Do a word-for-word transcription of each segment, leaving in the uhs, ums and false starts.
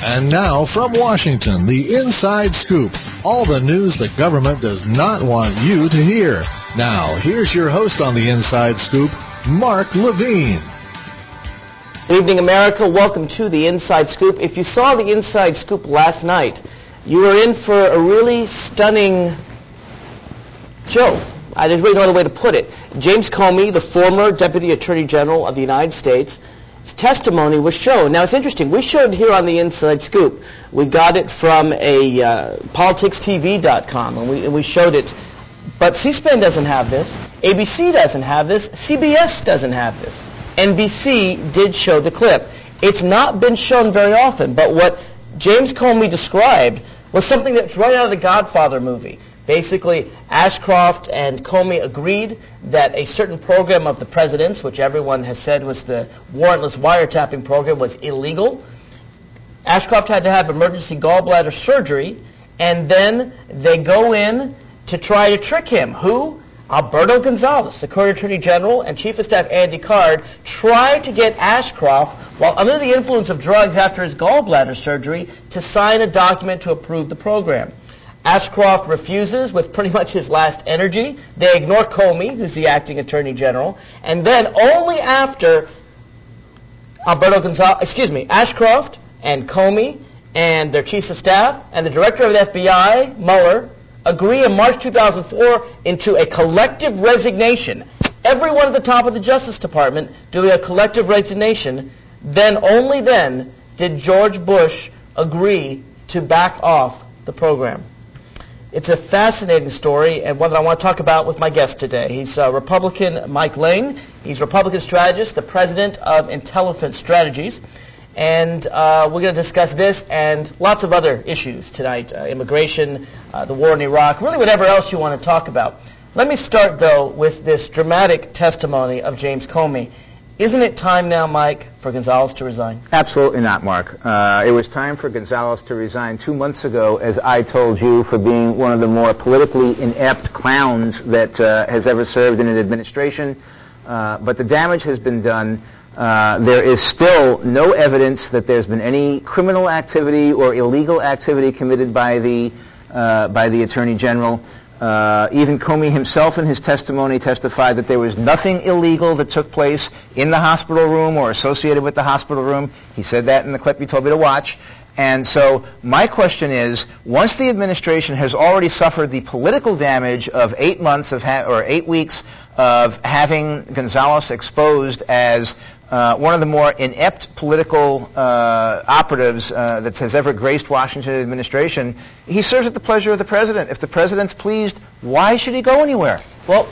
And now from Washington, the Inside Scoop. All the news the government does not want you to hear. Now, here's your host on the Inside Scoop, Mark Levine. Good evening, America. Welcome to the Inside Scoop. If you saw the Inside Scoop last night, you were in for a really stunning show. Uh, there's really no other way to put it. James Comey, the former Deputy Attorney General of the United States, his testimony was shown. Now, it's interesting. We showed it here on the Inside Scoop. We got it from a uh, politics T V dot com, and we, and we showed it. But C-SPAN doesn't have this. A B C doesn't have this. C B S doesn't have this. N B C did show the clip. It's not been shown very often, but what James Comey described was something that's right out of the Godfather movie. Basically, Ashcroft and Comey agreed that a certain program of the president's, which everyone has said was the warrantless wiretapping program, was illegal. Ashcroft had to have emergency gallbladder surgery, and then they go in to try to trick him. Who? Alberto Gonzales, the current Attorney General, and Chief of Staff Andy Card tried to get Ashcroft, while under the influence of drugs after his gallbladder surgery, to sign a document to approve the program. Ashcroft refuses with pretty much his last energy. They ignore Comey, who's the acting Attorney General, and then only after Alberto Gonzales, excuse me, Ashcroft and Comey and their chiefs of staff and the director of the F B I, Mueller, agree in March two thousand four into a collective resignation. Everyone at the top of the Justice Department doing a collective resignation. Then, only then, did George Bush agree to back off the program. It's a fascinating story, and one that I want to talk about with my guest today. He's uh, Republican Mike Lane. He's Republican strategist, the president of Intelligence Strategies. And uh, we're going to discuss this and lots of other issues tonight, uh, immigration, uh, the war in Iraq, really whatever else you want to talk about. Let me start, though, with this dramatic testimony of James Comey. Isn't it time now, Mike, for Gonzales to resign? Absolutely not, Mark. Uh, it was time for Gonzales to resign two months ago, as I told you, for being one of the more politically inept clowns that uh, has ever served in an administration. Uh, but the damage has been done. Uh, there is still no evidence that there's been any criminal activity or illegal activity committed by the uh, by the Attorney General. Uh, even Comey himself in his testimony testified that there was nothing illegal that took place in the hospital room or associated with the hospital room. He said that in the clip you told me to watch. And so my question is, once the administration has already suffered the political damage of eight months of ha- or eight weeks of having Gonzales exposed as Uh, one of the more inept political uh, operatives uh, that has ever graced Washington administration, he serves at the pleasure of the president. If the president's pleased, why should he go anywhere? Well,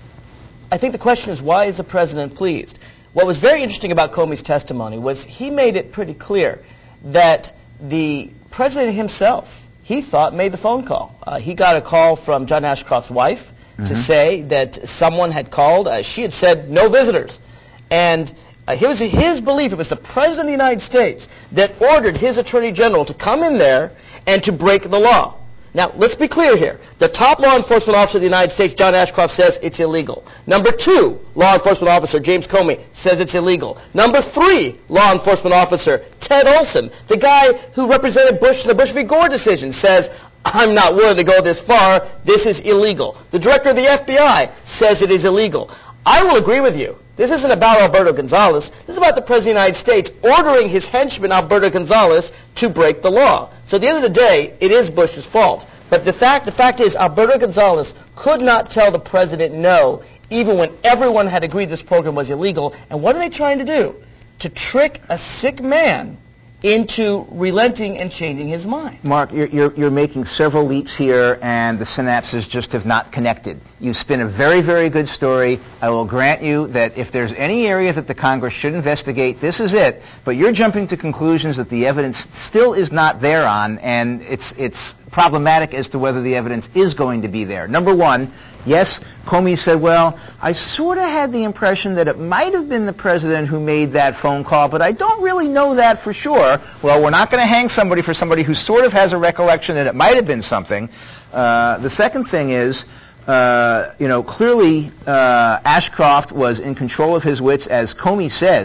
I think the question is, why is the president pleased? What was very interesting about Comey's testimony was he made it pretty clear that the president himself, he thought, made the phone call. Uh, he got a call from John Ashcroft's wife mm-hmm. to say that someone had called. Uh, she had said, no visitors. And Uh, it was his belief, it was the President of the United States that ordered his Attorney General to come in there and to break the law. Now, let's be clear here. The top law enforcement officer of the United States, John Ashcroft, says it's illegal. Number two, law enforcement officer James Comey says it's illegal. Number three, law enforcement officer Ted Olson, the guy who represented Bush in the Bush v. Gore decision, says, I'm not willing to go this far. This is illegal. The director of the F B I says it is illegal. I will agree with you. This isn't about Alberto Gonzales. This is about the President of the United States ordering his henchman, Alberto Gonzales, to break the law. So at the end of the day, it is Bush's fault. But the fact, the fact is, Alberto Gonzales could not tell the president no, even when everyone had agreed this program was illegal. And what are they trying to do? To trick a sick man into relenting and changing his mind. Mark, you're, you're, you're making several leaps here, and the synapses just have not connected. You spin a very, very good story. I will grant you that if there's any area that the Congress should investigate, this is it. But you're jumping to conclusions that the evidence still is not there on, and it's it's problematic as to whether the evidence is going to be there. Number one, yes, Comey said, well, I sort of had the impression that it might have been the president who made that phone call, but I don't really know that for sure. Well, we're not going to hang somebody for somebody who sort of has a recollection that it might have been something. Uh, the second thing is, uh, you know, clearly uh, Ashcroft was in control of his wits, as Comey says.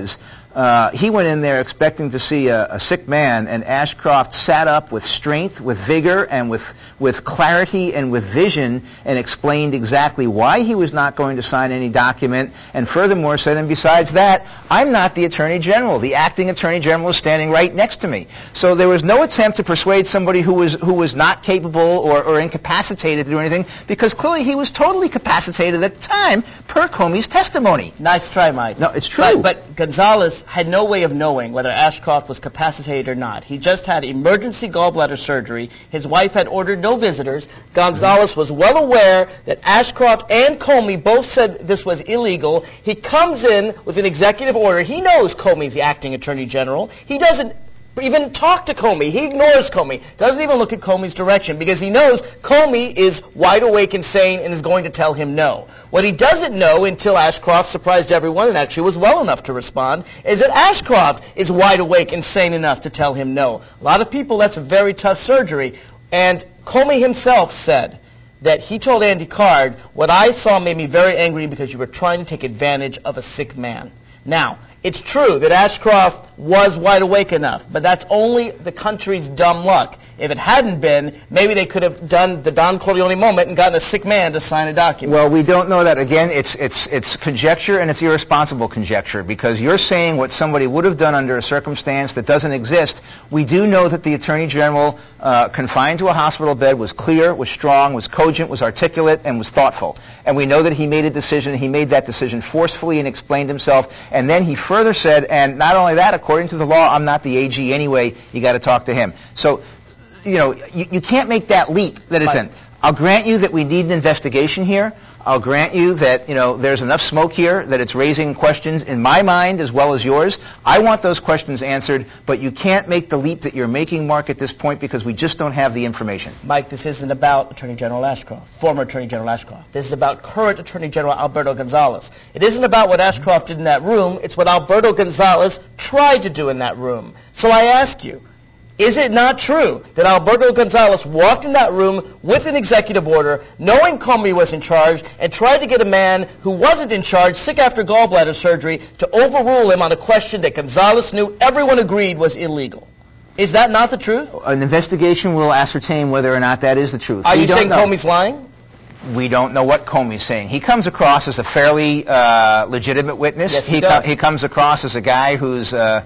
Uh, he went in there expecting to see a, a sick man, and Ashcroft sat up with strength, with vigor, and with, with clarity and with vision, and explained exactly why he was not going to sign any document, and furthermore said, and besides that, I'm not the Attorney General. The acting Attorney General is standing right next to me. So there was no attempt to persuade somebody who was, who was not capable or, or incapacitated to do anything, because clearly he was totally capacitated at the time, per Comey's testimony. Nice try, Mike. No, it's true. But, but Gonzalez had no way of knowing whether Ashcroft was capacitated or not. He just had emergency gallbladder surgery. His wife had ordered no visitors. Gonzalez was well aware that Ashcroft and Comey both said this was illegal. He comes in with an executive order. He knows Comey's the acting Attorney General. He doesn't even talk to Comey. He ignores Comey. Doesn't even look at Comey's direction because he knows Comey is wide awake and sane and is going to tell him no. What he doesn't know until Ashcroft surprised everyone and actually was well enough to respond is that Ashcroft is wide awake and sane enough to tell him no. A lot of people, that's a very tough surgery. And Comey himself said that he told Andy Card, what I saw made me very angry because you were trying to take advantage of a sick man. Now, it's true that Ashcroft was wide awake enough, but that's only the country's dumb luck. If it hadn't been, maybe they could have done the Don Corleone moment and gotten a sick man to sign a document. Well, we don't know that. Again, it's it's it's conjecture, and it's irresponsible conjecture, because you're saying what somebody would have done under a circumstance that doesn't exist. We do know that the Attorney General, uh, confined to a hospital bed, was clear, was strong, was cogent, was articulate, and was thoughtful. And we know that he made a decision. He made that decision forcefully and explained himself. And then he further said, and not only that, according to the law, I'm not the A G anyway. You got to talk to him. So, you know, you, you can't make that leap that it's right. in. I'll grant you that we need an investigation here. I'll grant you that, you know, there's enough smoke here that it's raising questions in my mind as well as yours. I want those questions answered, but you can't make the leap that you're making, Mark, at this point, because we just don't have the information. Mike, this isn't about Attorney General Ashcroft, former Attorney General Ashcroft. This is about current Attorney General Alberto Gonzales. It isn't about what Ashcroft did in that room. It's what Alberto Gonzales tried to do in that room. So I ask you, is it not true that Alberto Gonzales walked in that room with an executive order, knowing Comey was in charge, and tried to get a man who wasn't in charge, sick after gallbladder surgery, to overrule him on a question that Gonzales knew everyone agreed was illegal? Is that not the truth? An investigation will ascertain whether or not that is the truth. Are we you don't saying know. Comey's lying? We don't know what Comey's saying. He comes across as a fairly uh, legitimate witness. Yes, he, he, does. Com- he comes across as a guy who's uh,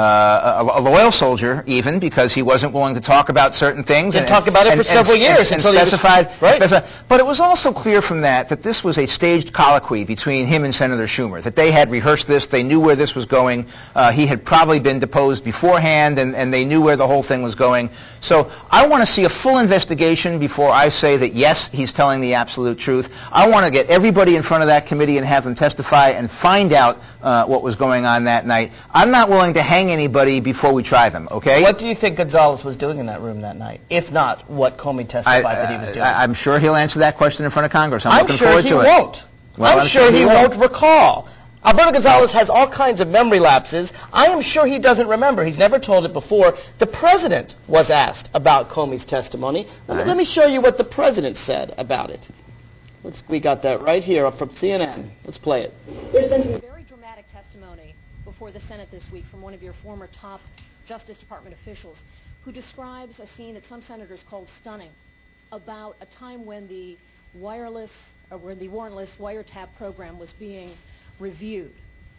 uh, a, a loyal soldier, even, because he wasn't willing to talk about certain things. Didn't and, talk about it and, for several and, years and, until and he was- specified. right. specified. But it was also clear from that that this was a staged colloquy between him and Senator Schumer, that they had rehearsed this, they knew where this was going. Uh, he had probably been deposed beforehand, and, and they knew where the whole thing was going. So I want to see a full investigation before I say that, yes, he's telling the absolute truth. I want to get everybody in front of that committee and have them testify and find out uh, what was going on that night. I'm not willing to hang anybody before we try them, okay? What do you think Gonzales was doing in that room that night? If not, what Comey testified I, that he was doing? I, I'm sure he'll answer that question in front of Congress. I'm, I'm looking sure forward he to it. won't. Well, I'm, I'm sure, sure he he won't won't. recall. Alberto Gonzales has all kinds of memory lapses. I am sure he doesn't remember. He's never told it before. The president was asked about Comey's testimony. Let me, let me show you what the president said about it. Let's, we got that right here from C N N. Let's play it. There's been some very dramatic testimony before the Senate this week from one of your former top Justice Department officials who describes a scene that some senators called stunning about a time when the wireless, or when the warrantless wiretap program was being reviewed.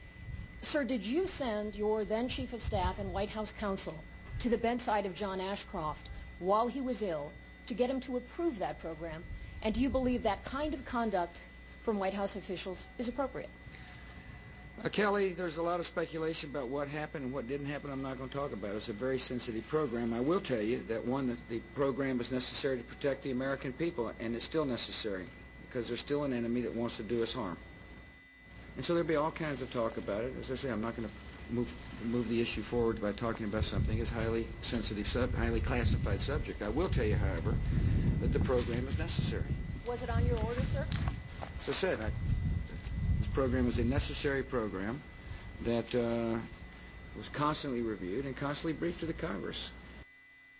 Sir, did you send your then Chief of Staff and White House counsel to the bedside of John Ashcroft while he was ill to get him to approve that program? And do you believe that kind of conduct from White House officials is appropriate? Uh, Kelly, there's a lot of speculation about what happened and what didn't happen. I'm not going to talk about it. It's a very sensitive program. I will tell you that, one, that the program is necessary to protect the American people, and it's still necessary because there's still an enemy that wants to do us harm. And so there'll be all kinds of talk about it. As I say, I'm not going to move move the issue forward by talking about something as highly sensitive, sub, highly classified subject. I will tell you, however, that the program is necessary. Was it on your order, sir? As I said, I, this program is a necessary program that uh, was constantly reviewed and constantly briefed to the Congress.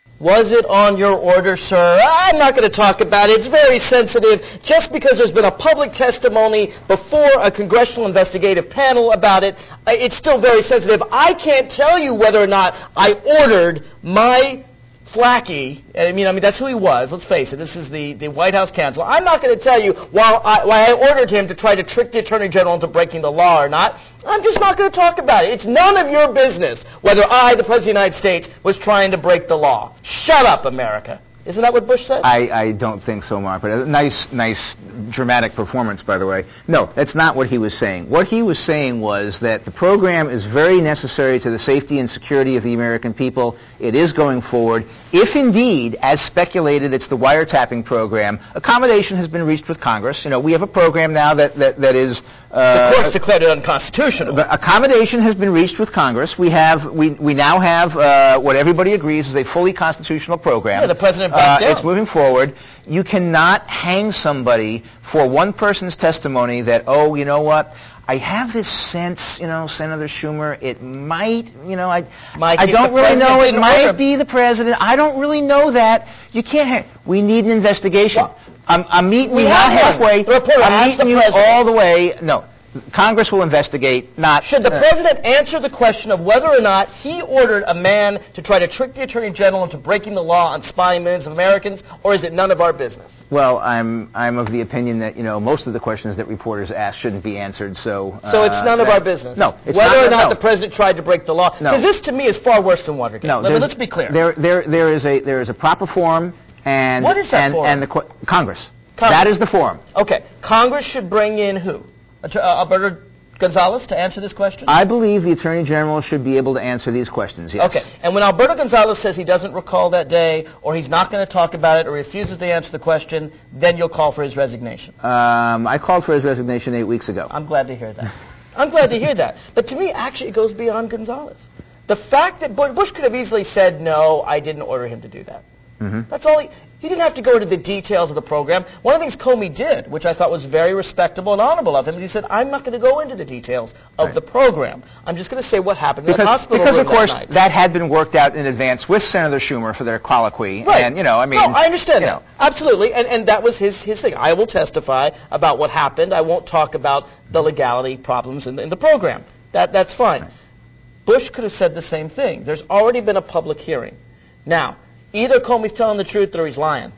Was it on your order, sir? I'm not going to talk about it. It's very sensitive. Just because there's been a public testimony before a congressional investigative panel about it, it's still very sensitive. I can't tell you whether or not I ordered my Flacky, I mean, I mean that's who he was. Let's face it. This is the, the White House counsel. I'm not going to tell you why I, why I ordered him to try to trick the Attorney General into breaking the law or not. I'm just not going to talk about it. It's none of your business whether I, the President of the United States, was trying to break the law. Shut up, America. Isn't that what Bush said? I, I don't think so, Mark. But a nice, nice dramatic performance, by the way. No, that's not what he was saying. What he was saying was that the program is very necessary to the safety and security of the American people. It is going forward. If indeed, as speculated, it's the wiretapping program, accommodation has been reached with Congress. You know, we have a program now that, that, that is... Uh, the court's declared it unconstitutional. Accommodation has been reached with Congress. We have, we, we now have uh, what everybody agrees is a fully constitutional program. Yeah, the president backed uh, down. It's moving forward. You cannot hang somebody for one person's testimony that, oh, you know what, I have this sense, you know, Senator Schumer, it might, you know, I, Mike, I don't really know, it might order. be the president. I don't really know that. You can't hang. We need an investigation. Well, I'm, I'm meeting we you have not halfway. The reporter I'm asked meeting the you president. all the way. No. Congress will investigate, not... Should the uh, president answer the question of whether or not he ordered a man to try to trick the Attorney General into breaking the law on spying millions of Americans, or is it none of our business? Well, I'm I'm of the opinion that, you know, most of the questions that reporters ask shouldn't be answered, so... So it's none uh, of that, our business? No, it's Whether not, or not no. the president tried to break the law? No. Because this, to me, is far worse than Watergate. No, Let, let's be clear. There, there, there is a there is a proper forum, and... What is that and, forum? And the qu- Congress. Congress. That is the forum. Okay. Congress should bring in who? Uh, Alberto Gonzales to answer this question? I believe the Attorney General should be able to answer these questions, yes. Okay. And when Alberto Gonzales says he doesn't recall that day, or he's not going to talk about it, or refuses to answer the question, then you'll call for his resignation. Um, I called for his resignation eight weeks ago. I'm glad to hear that. I'm glad to hear that. But to me, actually, it goes beyond Gonzales. The fact that Bush could have easily said, no, I didn't order him to do that. Mm-hmm. That's all he... He didn't have to go into the details of the program. One of the things Comey did, which I thought was very respectable and honorable of him, is he said, I'm not going to go into the details of right. the program. I'm just going to say what happened because, in the hospital Because, room of course, that night. that had been worked out in advance with Senator Schumer for their colloquy. Right. And, you know, I mean... No, I understand that. Know. Absolutely. And, and that was his, his thing. I will testify about what happened. I won't talk about the legality problems in the, in the program. That, that's fine. Right. Bush could have said the same thing. There's already been a public hearing. Now, either Comey's telling the truth or he's lying.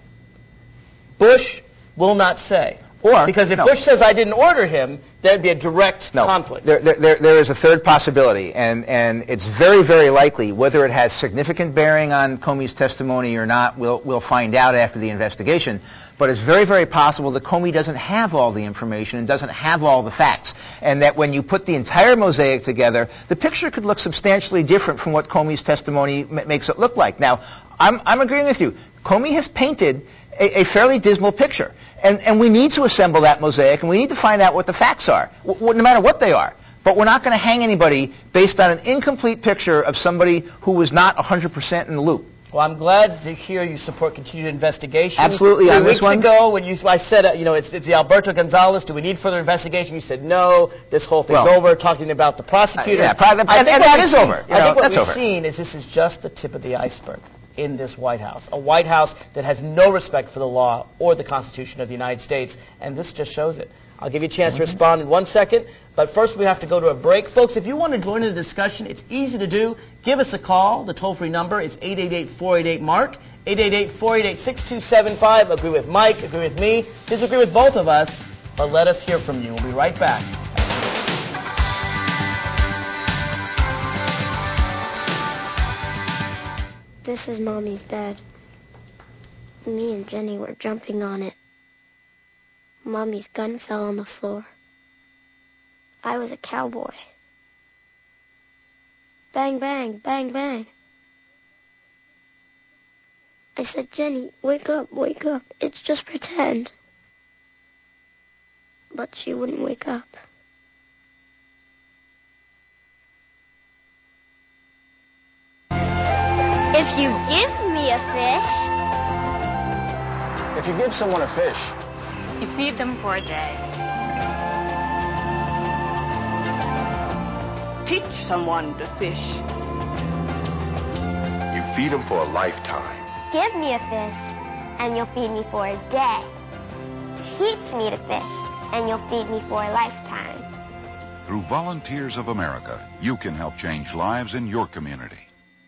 Bush will not say. Or, because if no. Bush says I didn't order him, there'd be a direct no. conflict. There, there, there, there is a third possibility, and, and it's very, very likely, whether it has significant bearing on Comey's testimony or not, we'll, we'll find out after the investigation. But it's very, very possible that Comey doesn't have all the information and doesn't have all the facts, and that when you put the entire mosaic together, the picture could look substantially different from what Comey's testimony m- makes it look like. Now, I'm, I'm agreeing with you. Comey has painted A, a fairly dismal picture. And, and we need to assemble that mosaic, and we need to find out what the facts are, w- w- no matter what they are. But we're not going to hang anybody based on an incomplete picture of somebody who was not one hundred percent in the loop. Well, I'm glad to hear you support continued investigation. Absolutely. Three on weeks this one. ago, when you, I said, uh, you know, it's, it's the Alberto Gonzales, do we need further investigation? You said no, this whole thing's well, over, talking about the prosecutors. Uh, yeah, pro- and, I and think that what is seen, over. You I know, think what that's we've over. seen is this is just the tip of the iceberg in this White House, a White House that has no respect for the law or the Constitution of the United States, and this just shows it. I'll give you a chance to respond in one second, but first we have to go to a break. Folks, if you want to join in the discussion, it's easy to do. Give us a call. The toll-free number is eight eight eight, four eight eight, MARK, eight eight eight, four eight eight, six two seven five. Agree with Mike, agree with me, disagree with both of us, but let us hear from you. We'll be right back. This is Mommy's bed. Me and Jenny were jumping on it. Mommy's gun fell on the floor. I was a cowboy. Bang, bang, bang, bang. I said, Jenny, wake up, wake up. It's just pretend. But she wouldn't wake up. If you give me a fish... If you give someone a fish... You feed them for a day. Teach someone to fish. You feed them for a lifetime. Give me a fish, and you'll feed me for a day. Teach me to fish, and you'll feed me for a lifetime. Through Volunteers of America, you can help change lives in your community.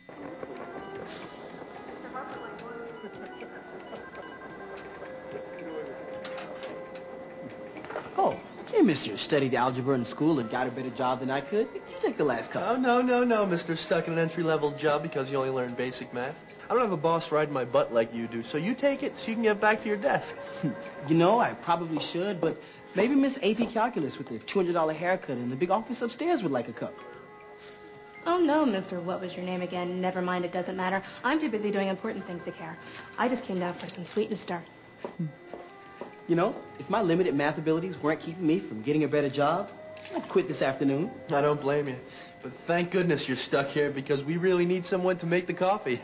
Oh, hey, mister, studied algebra in school and got a better job than I could. You take the last couple. Oh, no, no, no, mister. Stuck in an entry-level job because you only learned basic math. I don't have a boss riding my butt like you do, so you take it so you can get back to your desk. You know, I probably should, but maybe Miss A P Calculus with the two hundred dollar haircut in the big office upstairs would like a cup. Oh, no, mister What was your name again? Never mind, it doesn't matter. I'm too busy doing important things to care. I just came down for some sweet and start. You know, if my limited math abilities weren't keeping me from getting a better job, I'd quit this afternoon. I don't blame you. But thank goodness you're stuck here because we really need someone to make the coffee.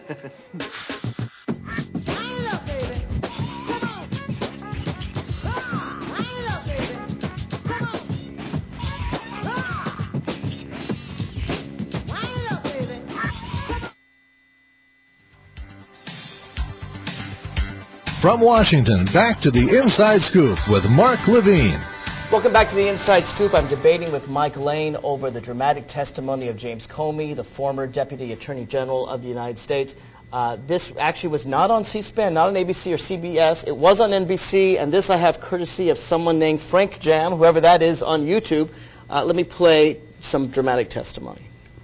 From Washington, back to the Inside Scoop with Mark Levine. Welcome back to the Inside Scoop. I'm debating with Mike Lane over the dramatic testimony of James Comey, the former Deputy Attorney General of the United States. Uh, this actually was not on C-SPAN, not on A B C or C B S. It was on N B C, and this I have courtesy of someone named Frank Jam, whoever that is, on YouTube. Uh, let me play some dramatic testimony.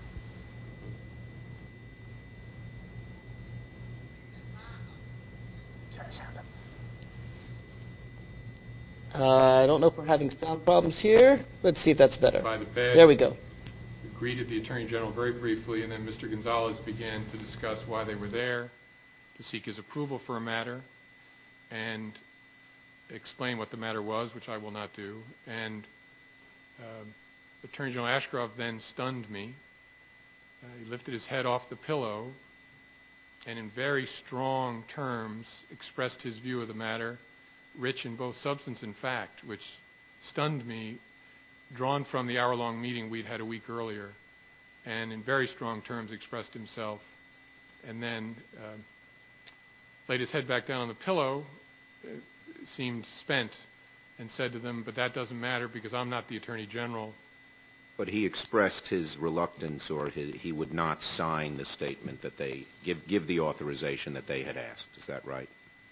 Uh, I don't know if we're having sound problems here. Let's see if that's better. By the bed. There we go. Greeted the Attorney General very briefly, and then Mister Gonzalez began to discuss why they were there, to seek his approval for a matter, and explain what the matter was, which I will not do. And uh, Attorney General Ashcroft then stunned me. Uh, he lifted his head off the pillow and in very strong terms expressed his view of the matter, rich in both substance and fact, which stunned me, drawn from the hour-long meeting we'd had a week earlier, and in very strong terms expressed himself, and then uh, laid his head back down on the pillow, uh, seemed spent, and said to them, but that doesn't matter because I'm not the Attorney General. But he expressed his reluctance, or his, he would not sign the statement that they give, give the authorization that they had asked. Is that right?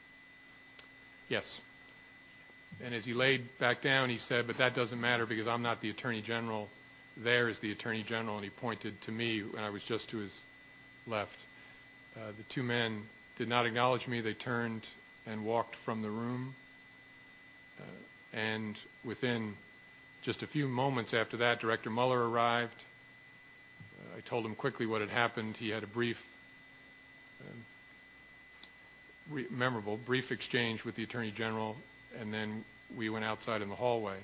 Yes. And as he laid back down, he said, but that doesn't matter because I'm not the Attorney General. There is the Attorney General, and he pointed to me when I was just to his left. Uh, the two men did not acknowledge me. They turned and walked from the room. Uh, and within just a few moments after that, Director Mueller arrived. Uh, I told him quickly what had happened. He had a brief, um, re- memorable, brief exchange with the Attorney General, and then we went outside in the hallway.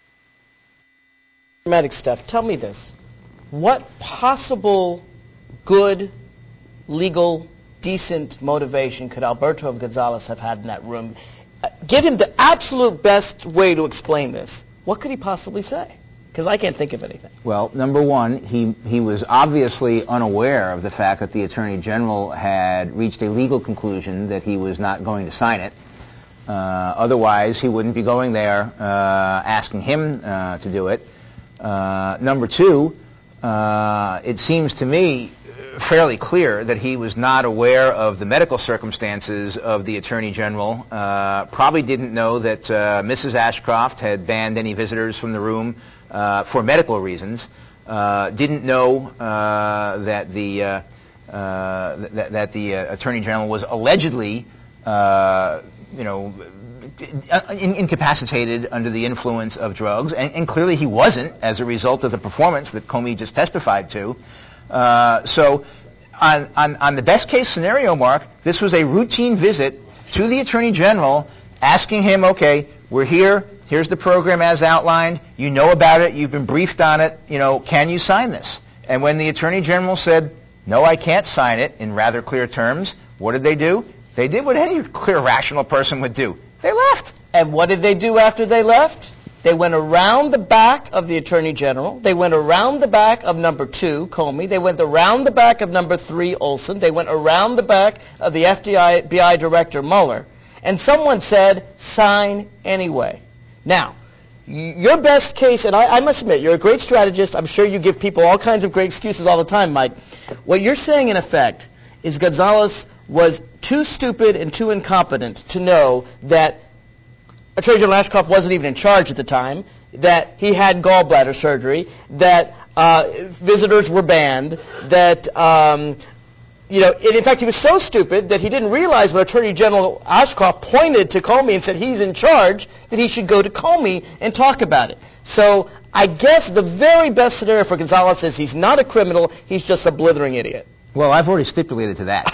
Dramatic stuff. Tell me this. What possible good, legal, decent motivation could Alberto Gonzalez have had in that room? Uh, give him the absolute best way to explain this. What could he possibly say? Because I can't think of anything. Well, number one, he, he was obviously unaware of the fact that the Attorney General had reached a legal conclusion that he was not going to sign it. Uh, otherwise, he wouldn't be going there uh, asking him uh, to do it. Uh, number two, uh, it seems to me fairly clear that he was not aware of the medical circumstances of the Attorney General, uh, probably didn't know that uh, Missus Ashcroft had banned any visitors from the room uh, for medical reasons, uh, didn't know uh, that the, uh, uh, that, that the uh, Attorney General was allegedly uh, you know, in, incapacitated under the influence of drugs, and, and clearly he wasn't as a result of the performance that Comey just testified to. Uh, so on, on, on the best case scenario, Mark, this was a routine visit to the Attorney General asking him, okay, we're here, here's the program as outlined, you know about it, you've been briefed on it, you know, can you sign this? And when the Attorney General said, no, I can't sign it in rather clear terms, what did they do? They did what any clear, rational person would do. They left. And what did they do after they left? They went around the back of the Attorney General. They went around the back of number two, Comey. They went around the back of number three, Olson. They went around the back of the F B I Director, Mueller. And someone said, sign anyway. Now, your best case, and I, I must admit, you're a great strategist. I'm sure you give people all kinds of great excuses all the time, Mike. What you're saying, in effect, is Gonzales was too stupid and too incompetent to know that Attorney General Ashcroft wasn't even in charge at the time, that he had gallbladder surgery, that uh, visitors were banned, that, um, you know, in fact, he was so stupid that he didn't realize when Attorney General Ashcroft pointed to Comey and said he's in charge, that he should go to Comey and talk about it. So I guess the very best scenario for Gonzales is he's not a criminal, he's just a blithering idiot. Well, I've already stipulated to that.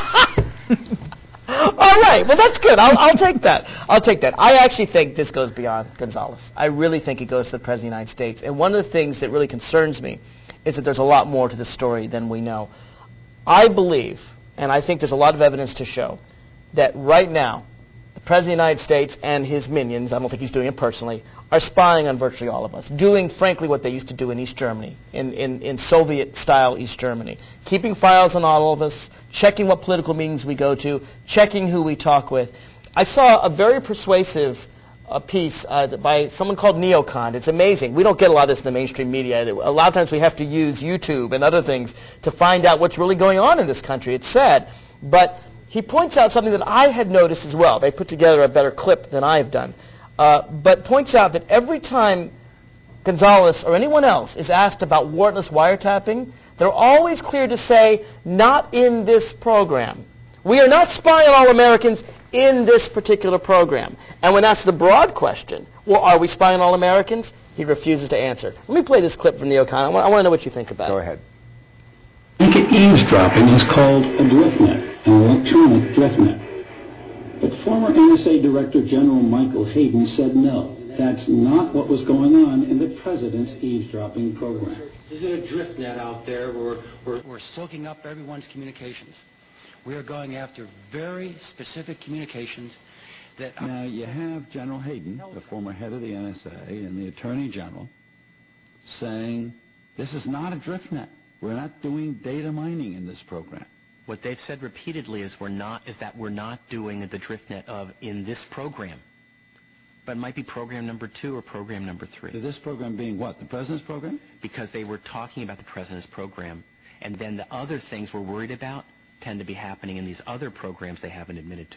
All right. Well, that's good. I'll, I'll take that. I'll take that. I actually think this goes beyond Gonzales. I really think it goes to the President of the United States. And one of the things that really concerns me is that there's a lot more to the story than we know. I believe, and I think there's a lot of evidence to show, that right now, the President of the United States and his minions, I don't think he's doing it personally, are spying on virtually all of us, doing, frankly, what they used to do in East Germany, in, in, in Soviet-style East Germany, keeping files on all of us, checking what political meetings we go to, checking who we talk with. I saw a very persuasive uh, piece uh, by someone called Neocon. It's amazing. We don't get a lot of this in the mainstream media. A lot of times we have to use YouTube and other things to find out what's really going on in this country. It's sad. But he points out something that I had noticed as well. They put together a better clip than I've done. Uh, but points out that every time Gonzales or anyone else is asked about warrantless wiretapping, they're always clear to say, not in this program. We are not spying on all Americans in this particular program. And when asked the broad question, well, are we spying on all Americans? He refuses to answer. Let me play this clip from Neocon. I want, I want to know what you think about Go it. Go ahead. I think eavesdropping is called a driftnet, an electronic driftnet. But former N S A Director General Michael Hayden said no, that's not what was going on in the president's eavesdropping program. This isn't a driftnet out there where we're, we're soaking up everyone's communications. We are going after very specific communications that... Now, you have General Hayden, the former head of the N S A, and the Attorney General saying this is not a driftnet. We're not doing data mining in this program. What they've said repeatedly is we're not is that we're not doing the driftnet of in this program, but it might be program number two or program number three. So this program being what? The president's program? Because they were talking about the president's program, and then the other things we're worried about tend to be happening in these other programs they haven't admitted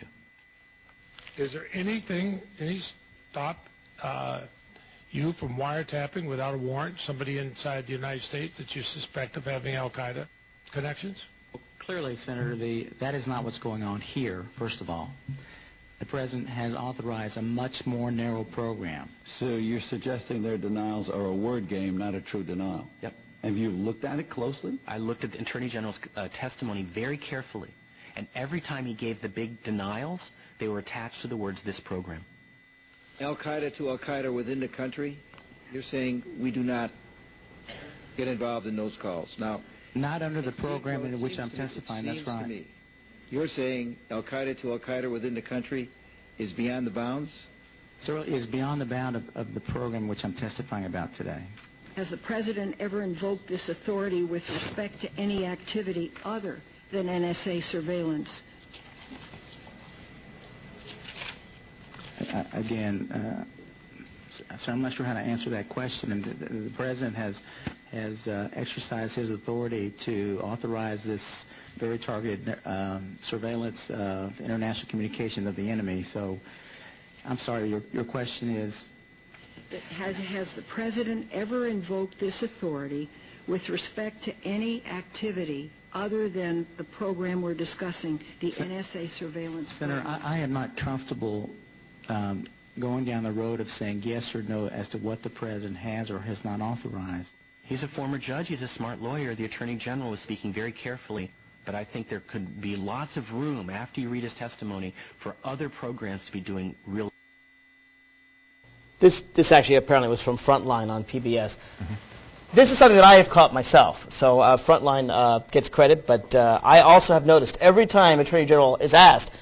to. Is there anything, any stop uh, you from wiretapping without a warrant somebody inside the United States that you suspect of having al-Qaeda connections? Clearly, Senator, the, that is not what's going on here, first of all. The President has authorized a much more narrow program. So you're suggesting their denials are a word game, not a true denial? Yep. Have you looked at it closely? I looked at the Attorney General's uh, testimony very carefully, and every time he gave the big denials, they were attached to the words, this program. Al-Qaeda to Al-Qaeda within the country, you're saying we do not get involved in those calls. Now, not under the program in which I'm testifying, that's right. To me, you're saying Al-Qaeda to Al-Qaeda within the country is beyond the bounds? Sir, it is beyond the bound of, of the program which I'm testifying about today. Has the President ever invoked this authority with respect to any activity other than N S A surveillance? Uh, again, uh, so I'm not sure how to answer that question. And the, the, the President has has uh, exercised his authority to authorize this very targeted um, surveillance of international communications of the enemy. So, I'm sorry, your, your question is? Has, has the President ever invoked this authority with respect to any activity other than the program we're discussing, the Sen- N S A surveillance Senator, program? I, I am not comfortable um, going down the road of saying yes or no as to what the President has or has not authorized. He's a former judge. He's a smart lawyer. The Attorney General was speaking very carefully. But I think there could be lots of room, after you read his testimony, for other programs to be doing real... This, this actually apparently was from Frontline on P B S. Mm-hmm. This is something that I have caught myself. So uh, Frontline uh, gets credit, but uh, I also have noticed every time Attorney General is asked,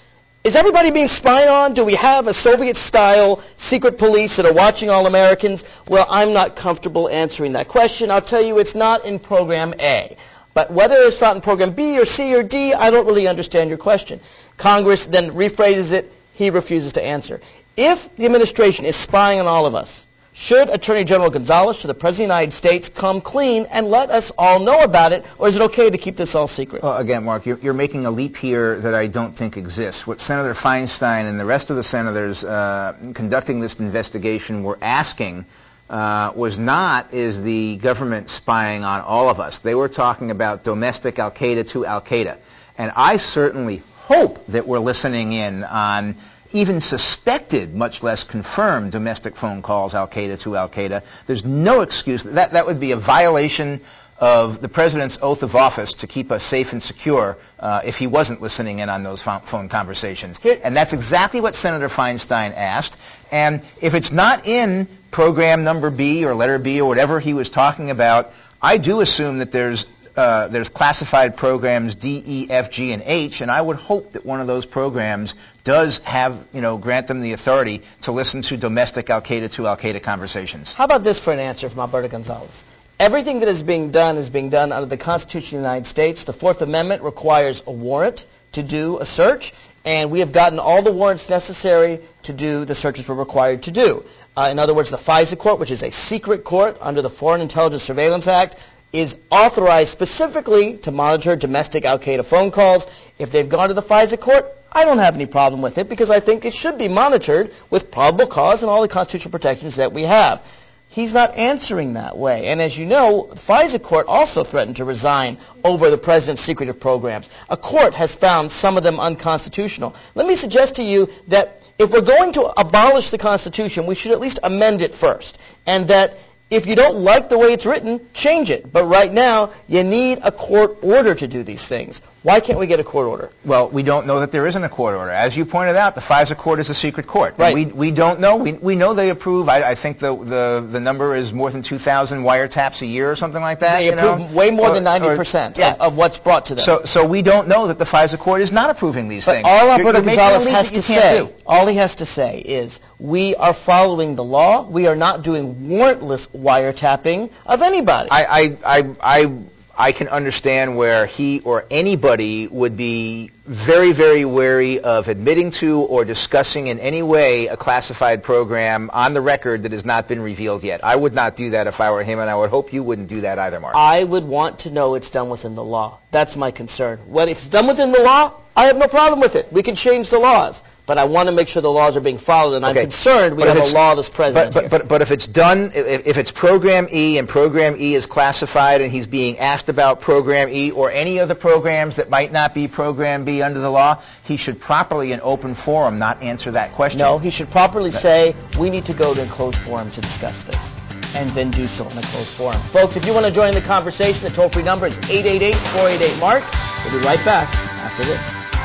Is everybody being spied on? Do we have a Soviet-style secret police that are watching all Americans? Well, I'm not comfortable answering that question. I'll tell you it's not in Program A. But whether it's not in Program B or C or D, I don't really understand your question. Congress then rephrases it. He refuses to answer. If the administration is spying on all of us, should Attorney General Gonzales to the President of the United States come clean and let us all know about it, or is it okay to keep this all secret? Well, again, Mark, you're, you're making a leap here that I don't think exists. What Senator Feinstein and the rest of the senators uh, conducting this investigation were asking uh, was not, is the government spying on all of us? They were talking about domestic al-Qaeda to al-Qaeda. And I certainly hope that we're listening in on even suspected, much less confirmed, domestic phone calls, al-Qaeda to al-Qaeda. There's no excuse. That, that would be a violation of the President's oath of office to keep us safe and secure uh, if he wasn't listening in on those phone conversations. And that's exactly what Senator Feinstein asked. And if it's not in program number B or letter B or whatever he was talking about, I do assume that there's Uh, there's classified programs D, E, F, G, and H, and I would hope that one of those programs does have, you know, grant them the authority to listen to domestic al-Qaeda to al-Qaeda conversations. How about this for an answer from Alberto Gonzales? Everything that is being done is being done under the Constitution of the United States. The Fourth Amendment requires a warrant to do a search, and we have gotten all the warrants necessary to do the searches we're required to do. Uh, in other words, the FISA court, which is a secret court under the Foreign Intelligence Surveillance Act, is authorized specifically to monitor domestic al-Qaeda phone calls. If they've gone to the FISA court, I don't have any problem with it because I think it should be monitored with probable cause and all the constitutional protections that we have. He's not answering that way. And as you know, the FISA court also threatened to resign over the president's secretive programs. A court has found some of them unconstitutional. Let me suggest to you that if we're going to abolish the Constitution, we should at least amend it first. And that if you don't like the way it's written, change it. But right now, you need a court order to do these things. Why can't we get a court order? Well, we don't know that there isn't a court order. As you pointed out, the FISA court is a secret court. Right. We, we don't know. We, we know they approve. I, I think the, the, the number is more than two thousand wiretaps a year or something like that. They you approve know? way more or, than ninety percent or, yeah. of, of what's brought to them. So, so we don't know that the FISA court is not approving these but things. all You're, Alberto you're Gonzales has to say, do. all he has to say is, we are following the law. We are not doing warrantless wiretapping of anybody. I, I, I, I, I can understand where he or anybody would be very, very wary of admitting to or discussing in any way a classified program on the record that has not been revealed yet. I would not do that if I were him, and I would hope you wouldn't do that either, Mark. I would want to know it's done within the law. That's my concern. Well, if it's done within the law, I have no problem with it. We can change the laws. But I want to make sure the laws are being followed, and okay. I'm concerned we but have a lawless president. But, but, but, but if it's done, if, if it's Program E and Program E is classified and he's being asked about Program E or any of the programs that might not be Program B under the law, he should properly in open forum not answer that question. No, he should properly say, we need to go to a closed forum to discuss this, and then do so in a closed forum. Folks, if you want to join the conversation, the toll-free number is eight eight eight, four eight eight, MARK. We'll be right back after this.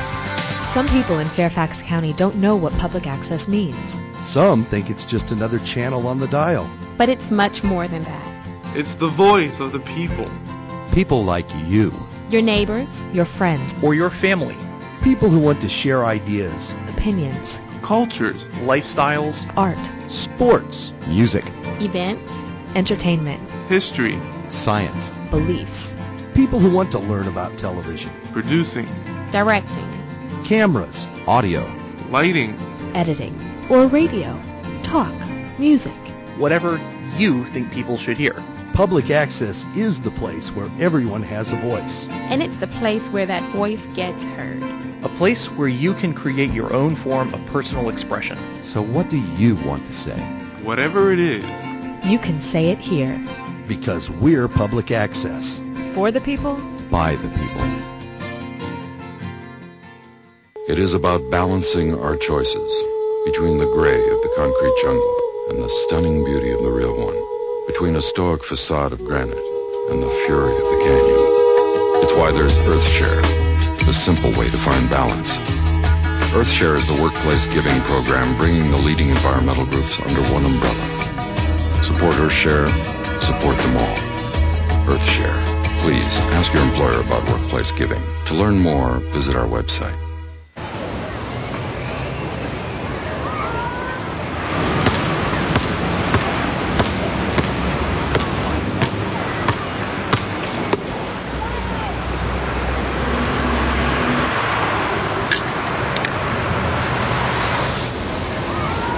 Some people in Fairfax County don't know what public access means. Some think it's just another channel on the dial. But it's much more than that. It's the voice of the people. People like you. Your neighbors, your friends, or your family. People who want to share ideas, opinions, cultures, lifestyles, art, sports, music, events, entertainment, history, science, beliefs. People who want to learn about television, producing, directing, cameras, audio, lighting, editing, or radio, talk, music. Whatever you think people should hear. Public access is the place where everyone has a voice. And it's the place where that voice gets heard. A place where you can create your own form of personal expression. So what do you want to say? Whatever it is. You can say it here. Because we're public access. For the people. By the people. It is about balancing our choices between the gray of the concrete jungle and the stunning beauty of the real one, between a stoic facade of granite and the fury of the canyon. It's why there's EarthShare, the simple way to find balance. EarthShare is the workplace giving program bringing the leading environmental groups under one umbrella. Support EarthShare, support them all. EarthShare. Please ask your employer about workplace giving. To learn more, visit our website.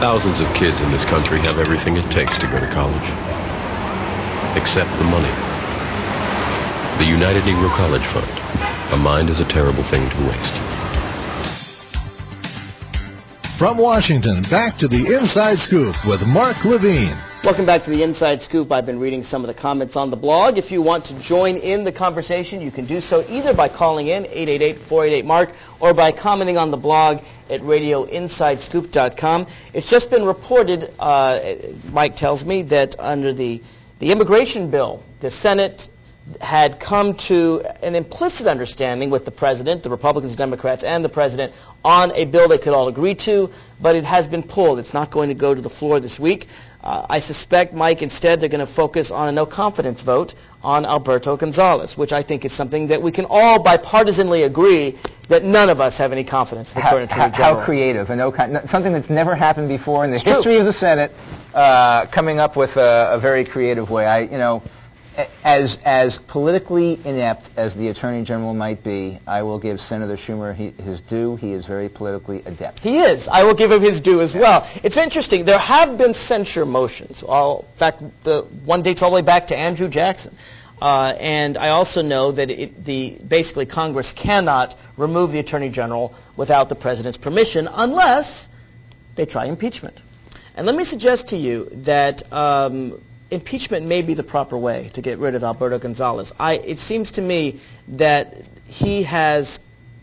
Thousands of kids in this country have everything it takes to go to college, except the money. The United Negro College Fund. A mind is a terrible thing to waste. From Washington, back to the Inside Scoop with Mark Levine. Welcome back to the Inside Scoop. I've been reading some of the comments on the blog. If you want to join in the conversation, you can do so either by calling in, eight eight eight, four eight eight, MARK, or by commenting on the blog at radio inside scoop dot com. It's just been reported, uh, Mike tells me, that under the, the immigration bill, the Senate had come to an implicit understanding with the president, the Republicans, Democrats, and the president on a bill they could all agree to, but it has been pulled. It's not going to go to the floor this week. Uh, I suspect, Mike, instead they're going to focus on a no-confidence vote on Alberto Gonzales, which I think is something that we can all bipartisanly agree that none of us have any confidence in the current Attorney General. How creative. A no con- something that's never happened before in the It's history true. of the Senate, uh, coming up with a, a very creative way. I, you know, as as politically inept as the Attorney General might be, I will give Senator Schumer he, his due. He is very politically adept. He is. I will give him his due as well. It's interesting. There have been censure motions. All, in fact, the one dates all the way back to Andrew Jackson. Uh, and I also know that it, the basically Congress cannot remove the Attorney General without the President's permission unless they try impeachment. And let me suggest to you that um, impeachment may be the proper way to get rid of Alberto Gonzales. I, it seems to me that he has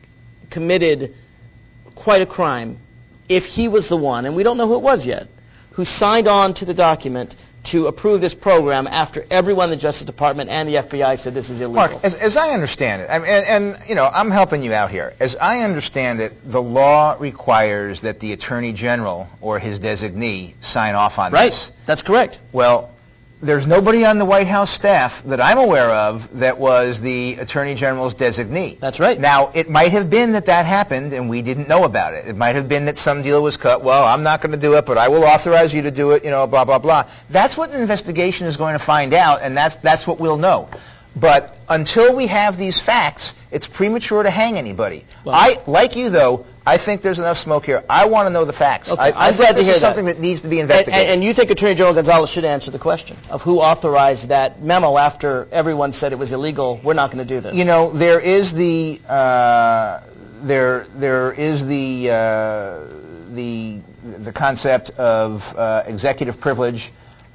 committed quite a crime if he was the one, and we don't know who it was yet, who signed on to the document to approve this program after everyone in the Justice Department and the F B I said this is illegal. Mark, as, as I understand it, I mean, and, and you know, I'm helping you out here. As I understand it, the law requires that the Attorney General or his designee sign off on right. this. That's correct. Well, there's nobody on the White House staff that I'm aware of that was the Attorney General's designee. That's right. Now, it might have been that that happened and we didn't know about it. It might have been that some deal was cut. Well, I'm not going to do it, but I will authorize you to do it, you know, blah, blah, blah. That's what an investigation is going to find out, and that's that's what we'll know. But until we have these facts, it's premature to hang anybody. Well, I, like you, though, I think there's enough smoke here. I want to know the facts. Okay, I, I'm I glad think to this hear is that. something that needs to be investigated. And, and, and you think Attorney General Gonzales should answer the question of who authorized that memo after everyone said it was illegal, we're not going to do this? You know, there is the uh, there there is the uh, the the concept of uh, executive privilege.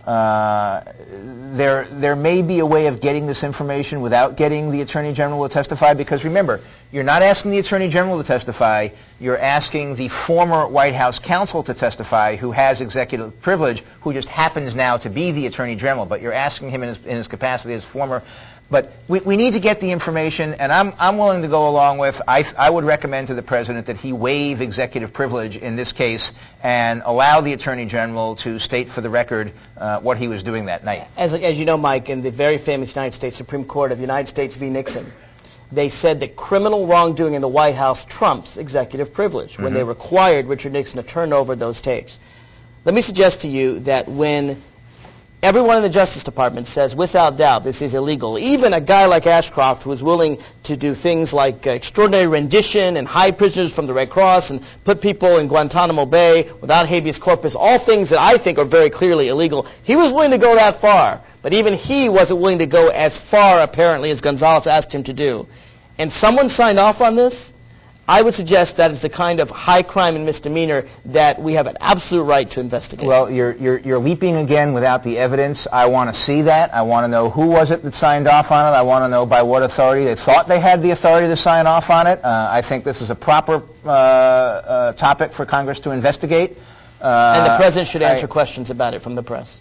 Uh, there, there may be a way of getting this information without getting the Attorney General to testify, because remember, you're not asking the Attorney General to testify, you're asking the former White House counsel to testify who has executive privilege, who just happens now to be the Attorney General, but you're asking him in his, in his capacity as former. But we, we need to get the information, and I'm, I'm willing to go along with, I, I would recommend to the President that he waive executive privilege in this case and allow the Attorney General to state for the record uh, what he was doing that night. As, as you know, Mike, in the very famous United States Supreme Court of the United States v. Nixon, they said that criminal wrongdoing in the White House trumps executive privilege mm-hmm. when they required Richard Nixon to turn over those tapes. Let me suggest to you that when everyone in the Justice Department says, without doubt, this is illegal. Even a guy like Ashcroft, who is willing to do things like uh, extraordinary rendition and hide prisoners from the Red Cross and put people in Guantanamo Bay without habeas corpus, all things that I think are very clearly illegal, he was willing to go that far. But even he wasn't willing to go as far, apparently, as Gonzales asked him to do. And someone signed off on this? I would suggest that is the kind of high crime and misdemeanor that we have an absolute right to investigate. Well, you're, you're, you're leaping again without the evidence. I want to see that. I want to know who was it that signed off on it. I want to know by what authority they thought they had the authority to sign off on it. Uh, I think this is a proper uh, uh, topic for Congress to investigate. Uh, and the President should answer I, questions about it from the press.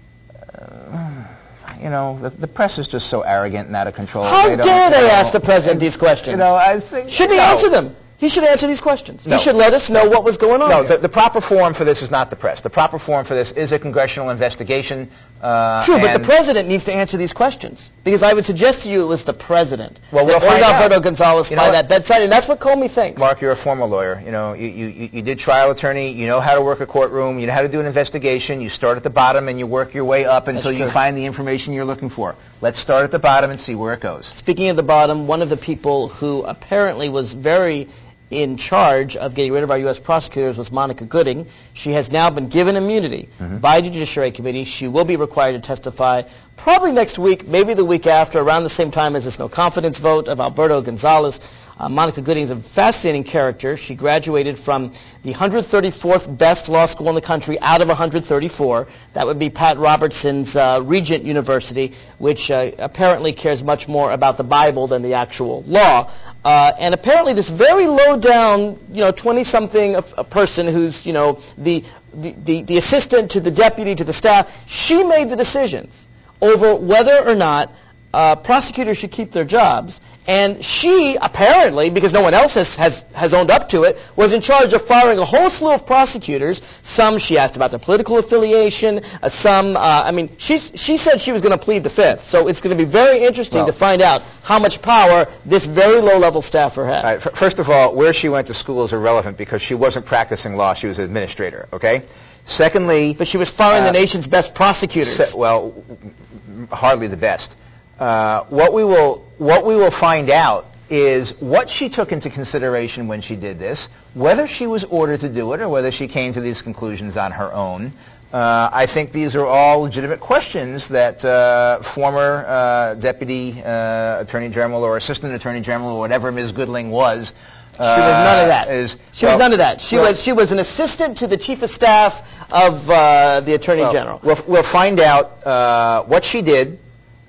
Uh, You know, the, the press is just so arrogant and out of control. How they dare they you know, ask the President these questions? You know, I think... Shouldn't he no. answer them? He should answer these questions. No. He should let us know what was going on. No, the, the proper forum for this is not the press. The proper forum for this is a congressional investigation. Uh, True, but the President needs to answer these questions. Because I would suggest to you it was the President. Well, we'll find out. Alberto Gonzales by that bedside, and that's what Comey thinks. Mark, you're a former lawyer. You know, you, you, you did trial attorney. You know how to work a courtroom. You know how to do an investigation. You start at the bottom and you work your way up until you find the information you're looking for. Let's start at the bottom and see where it goes. Speaking of the bottom, one of the people who apparently was very in charge of getting rid of our U S prosecutors was Monica Gooding. She has now been given immunity mm-hmm. by the Judiciary Committee. She will be required to testify probably next week, maybe the week after, around the same time as this no confidence vote of Alberto Gonzales. Uh, Monica Gooding is a fascinating character. She graduated from the one hundred thirty-fourth best law school in the country out of one hundred thirty-four. That would be Pat Robertson's uh, Regent University, which uh, apparently cares much more about the Bible than the actual law. Uh, and apparently this very low-down, you know, twenty-something a, a person who's, you know, the, the, the, the assistant to the deputy to the staff, she made the decisions over whether or not uh, prosecutors should keep their jobs. And she, apparently, because no one else has, has, has owned up to it, was in charge of firing a whole slew of prosecutors. Some she asked about their political affiliation. Uh, some, uh, I mean, she's, she said she was going to plead the fifth. So it's going to be very interesting well, to find out how much power this very low-level staffer had. All right, f- first of all, where she went to school is irrelevant because she wasn't practicing law. She was an administrator, okay? Secondly... But she was firing uh, the nation's best prosecutors. Se- well, hardly the best. Uh, what we will what we will find out is what she took into consideration when she did this, whether she was ordered to do it or whether she came to these conclusions on her own. Uh, I think these are all legitimate questions that uh, former uh, Deputy uh, Attorney General or Assistant Attorney General or whatever Miz Goodling was. She was none of that. Is, she well, was none of that. She well, was she was an assistant to the chief of staff of uh, the Attorney well, General. We'll, we'll find out uh, what she did.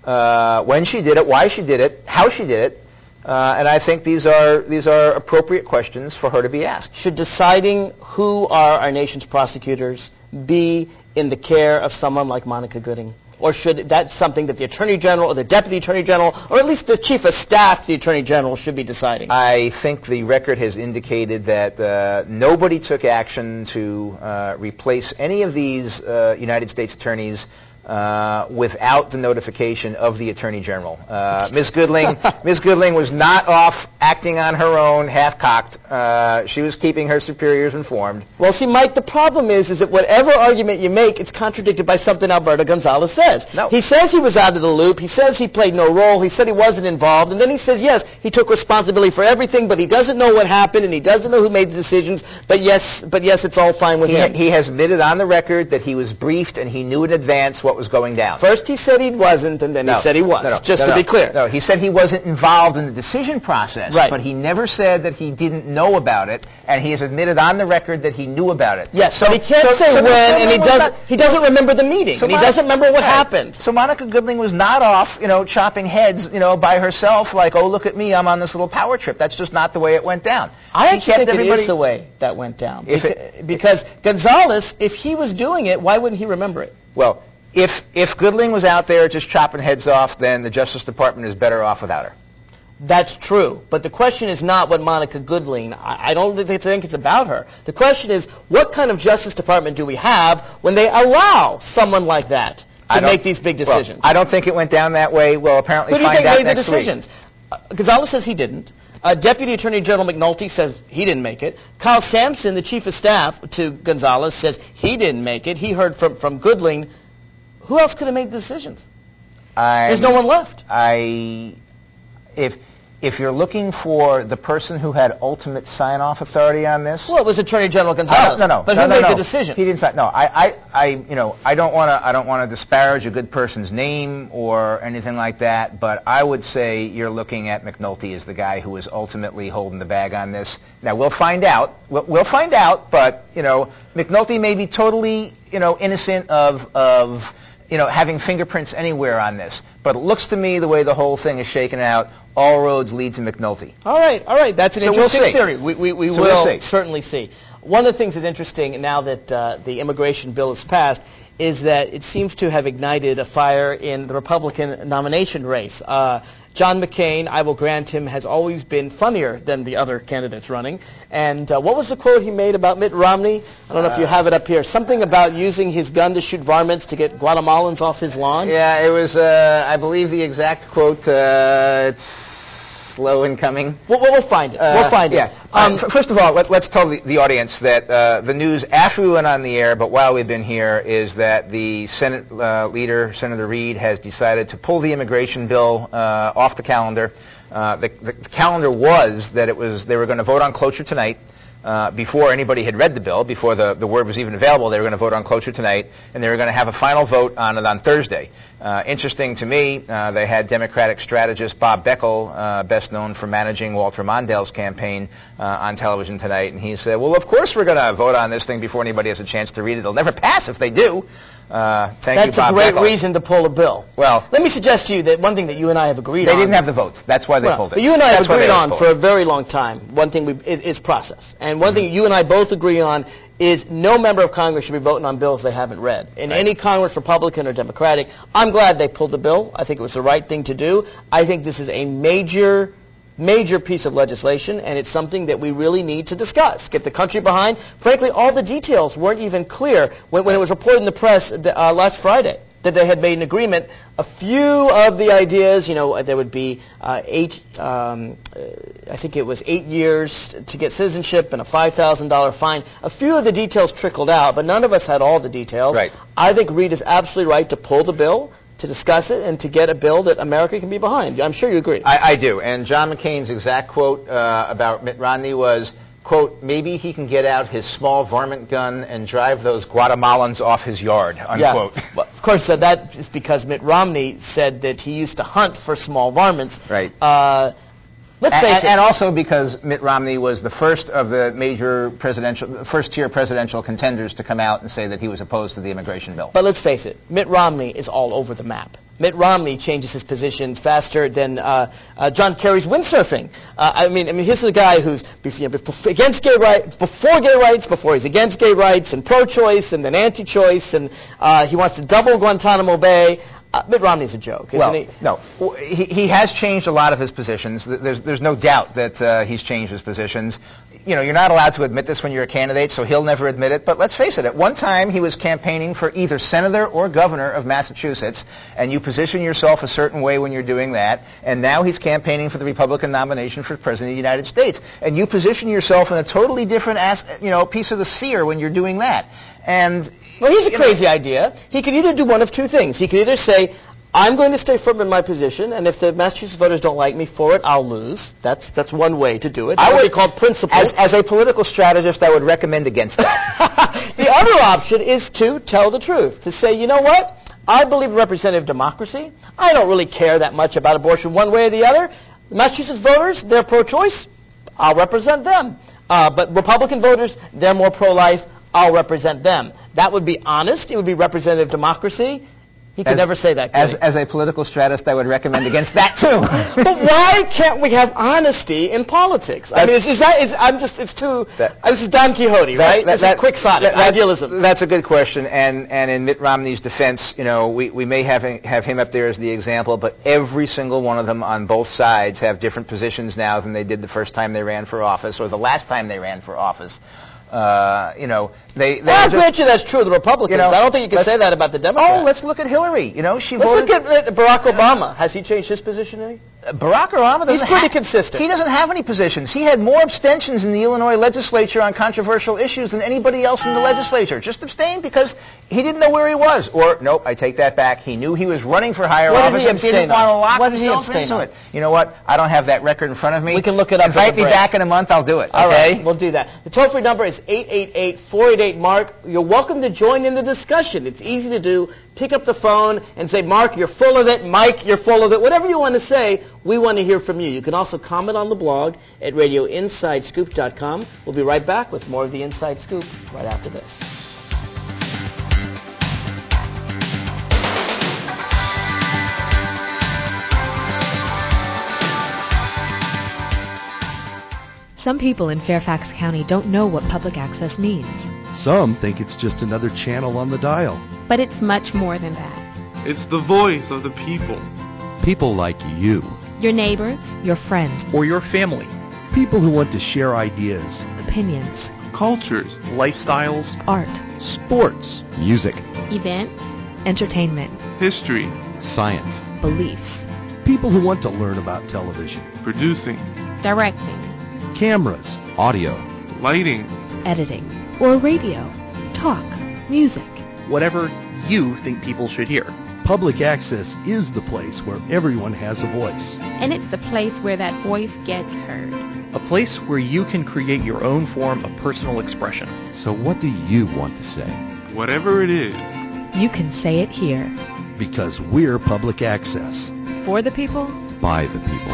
Uh, when she did it, why she did it, how she did it, uh, and I think these are these are appropriate questions for her to be asked. Should deciding who are our nation's prosecutors be in the care of someone like Monica Gooding? Or should that something that the Attorney General or the Deputy Attorney General or at least the Chief of Staff to the Attorney General should be deciding? I think the record has indicated that uh, nobody took action to uh, replace any of these uh, United States attorneys Uh, without the notification of the Attorney General. Uh, Miz Goodling, Miz Goodling was not off acting on her own, half-cocked. Uh, she was keeping her superiors informed. Well, see, Mike, the problem is, is that whatever argument you make, it's contradicted by something Alberto Gonzales says. No. He says he was out of the loop. He says he played no role. He said he wasn't involved. And then he says, yes, he took responsibility for everything, but he doesn't know what happened, and he doesn't know who made the decisions. But yes, but yes, it's all fine with he, him. He has admitted on the record that he was briefed and he knew in advance what was going down. First he said he wasn't, and then no. he said he was, no, no, just no, to no. be clear. No, he said he wasn't involved in the decision process, right. But he never said that he didn't know about it, and he has admitted on the record that he knew about it. Yes, so, but he can't so, say so when, and he doesn't, not, he doesn't remember the meeting, so and he Monica, doesn't remember what right. happened. So Monica Goodling was not off, you know, chopping heads, you know, by herself, like, oh, look at me, I'm on this little power trip. That's just not the way it went down. I he actually think it is the way that went down. If because, it, because Gonzales, if he was doing it, why wouldn't he remember it? Well, If if Goodling was out there just chopping heads off, then the Justice Department is better off without her. That's true. But the question is not what Monica Goodling, I, I don't think it's about her. The question is, what kind of Justice Department do we have when they allow someone like that to make these big decisions? Well, I don't think it went down that way. We'll apparently Who do you find think out made the next decisions? Uh, Gonzales says he didn't. Uh, Deputy Attorney General McNulty says he didn't make it. Kyle Sampson, the Chief of Staff to Gonzales, says he didn't make it. He heard from, from Goodling. Who else could have made the decisions? I'm, There's no one left. I, if if you're looking for the person who had ultimate sign-off authority on this, well, it was Attorney General Gonzales. Uh, no, no, but no, who no, made no. the decision? He didn't sign. No, I, I, I, you know, I don't want to, I don't want to disparage a good person's name or anything like that. But I would say you're looking at McNulty as the guy who was ultimately holding the bag on this. Now we'll find out. We'll, we'll find out. But you know, McNulty may be totally, you know, innocent of of. you know, having fingerprints anywhere on this. But it looks to me the way the whole thing is shaken out, all roads lead to McNulty. All right, all right. That's an so interesting we'll see. theory. We, we, we so will we'll see. certainly see. One of the things that's interesting now that uh, the immigration bill is passed is that it seems to have ignited a fire in the Republican nomination race. Uh, John McCain, I will grant him, has always been funnier than the other candidates running. And uh, what was the quote he made about Mitt Romney? I don't know if you have it up here. Something about using his gun to shoot varmints to get Guatemalans off his lawn? Yeah, it was, uh, I believe the exact quote, uh, it's slow in coming. We'll, we'll find it. Uh, we'll find yeah. it. Um, f- first of all, let, let's tell the, the audience that uh, the news after we went on the air, but while we've been here, is that the Senate uh, leader, Senator Reid, has decided to pull the immigration bill uh, off the calendar. Uh, the, the, the calendar was that it was they were going to vote on cloture tonight. Uh, before anybody had read the bill, before the, the word was even available, they were going to vote on cloture tonight, and they were going to have a final vote on it on Thursday. Uh, interesting to me, uh, they had Democratic strategist Bob Beckel, uh, best known for managing Walter Mondale's campaign, uh, on television tonight, and he said, well, of course we're going to vote on this thing before anybody has a chance to read it. It'll never pass if they do. Uh, thank That's you, Bob a great Beckel. reason to pull a bill. Well, let me suggest to you that one thing that you and I have agreed they on. They didn't have the votes. That's why they well, pulled it. But you and I That's have agreed on pulled for it. a very long time. One thing we, is, is process. And one mm-hmm. thing you and I both agree on is no member of Congress should be voting on bills they haven't read. In right. any Congress, Republican or Democratic, I'm glad they pulled the bill. I think it was the right thing to do. I think this is a major major piece of legislation, and it's something that we really need to discuss, get the country behind. Frankly, all the details weren't even clear when, when it was reported in the press uh, last Friday that they had made an agreement. A few of the ideas, you know, there would be uh, eight, um, uh, I think it was eight years to get citizenship and a five thousand dollars fine. A few of the details trickled out, but none of us had all the details. Right. I think Reed is absolutely right to pull the bill, to discuss it, and to get a bill that America can be behind. I'm sure you agree. I, I do. And John McCain's exact quote uh, about Mitt Romney was, quote, maybe he can get out his small varmint gun and drive those Guatemalans off his yard, unquote. Yeah. Well, of course, uh, that is because Mitt Romney said that he used to hunt for small varmints. Right. Uh, let's face and, it. And also because Mitt Romney was the first of the major presidential, first-tier presidential contenders to come out and say that he was opposed to the immigration bill. But let's face it, Mitt Romney is all over the map. Mitt Romney changes his positions faster than uh, uh, John Kerry's windsurfing. Uh, I mean, I mean, this is a guy who's you know, against gay rights, before gay rights, before he's against gay rights, and pro-choice, and then anti-choice, and uh, he wants to double Guantanamo Bay. Uh, Mitt Romney's a joke, isn't well, he? No, he, he has changed a lot of his positions. There's there's no doubt that uh, he's changed his positions. You know, you're not allowed to admit this when you're a candidate, so he'll never admit it. But let's face it, at one time he was campaigning for either senator or governor of Massachusetts, and you position yourself a certain way when you're doing that, and now he's campaigning for the Republican nomination for president of the United States. And you position yourself in a totally different as, you know, piece of the sphere when you're doing that. And well, here's a crazy know, idea. He could either do one of two things. He could either say, I'm going to stay firm in my position, and if the Massachusetts voters don't like me for it, I'll lose. That's that's one way to do it. That I would be called principle. As, as a political strategist, I would recommend against that. The other option is to tell the truth, to say, you know what? I believe in representative democracy. I don't really care that much about abortion one way or the other. The Massachusetts voters, they're pro-choice. I'll represent them. Uh, but Republican voters, they're more pro-life. I'll represent them. That would be honest. It would be representative democracy. He could as, never say that. As, as a political strategist, I would recommend against that too. But why can't we have honesty in politics? That's, I mean, is, is that? Is, I'm just. It's too. That, uh, this is Don Quixote, that, right? That, this that, is quixotic that, idealism. That's a good question. And and in Mitt Romney's defense, you know, we, we may have have him up there as the example, but every single one of them on both sides have different positions now than they did the first time they ran for office or the last time they ran for office. Uh, you know, they. they well, I'll grant you that's true of the Republicans. You know, I don't think you can say that about the Democrats. Oh, let's look at Hillary. You know, she let's voted. Let's look at Barack Obama. Has he changed his position any? Uh, Barack Obama doesn't. He's pretty ha- consistent. He doesn't have any positions. He had more abstentions in the Illinois legislature on controversial issues than anybody else in the legislature. Just abstained because he didn't know where he was. Or nope, I take that back. He knew he was running for higher what office did and didn't want to lock what did himself he into on? it. You know what? I don't have that record in front of me. We can look it up. Invite me back in a month. I'll do it. All okay? right, we'll do that. The toll-free number is eight eight eight, four eight eight, Mark. You're welcome to join in the discussion. It's easy to do. Pick up the phone and say, Mark, you're full of it. Mike, you're full of it. Whatever you want to say, we want to hear from you. You can also comment on the blog at radio inside scoop dot com. We'll be right back with more of the Inside Scoop right after this. Some people in Fairfax County don't know what public access means. Some think it's just another channel on the dial. But it's much more than that. It's the voice of the people. People like you. Your neighbors, your friends, or your family. People who want to share ideas, opinions, cultures, lifestyles, art, sports, music, events, entertainment, history, science, beliefs. People who want to learn about television, producing, directing, cameras, audio, lighting, editing, or radio, talk, music, whatever you think people should hear. Public access is the place where everyone has a voice. And it's the place where that voice gets heard. A place where you can create your own form of personal expression. So what do you want to say? Whatever it is, You can say it here. Because we're public access. For the people, By the people.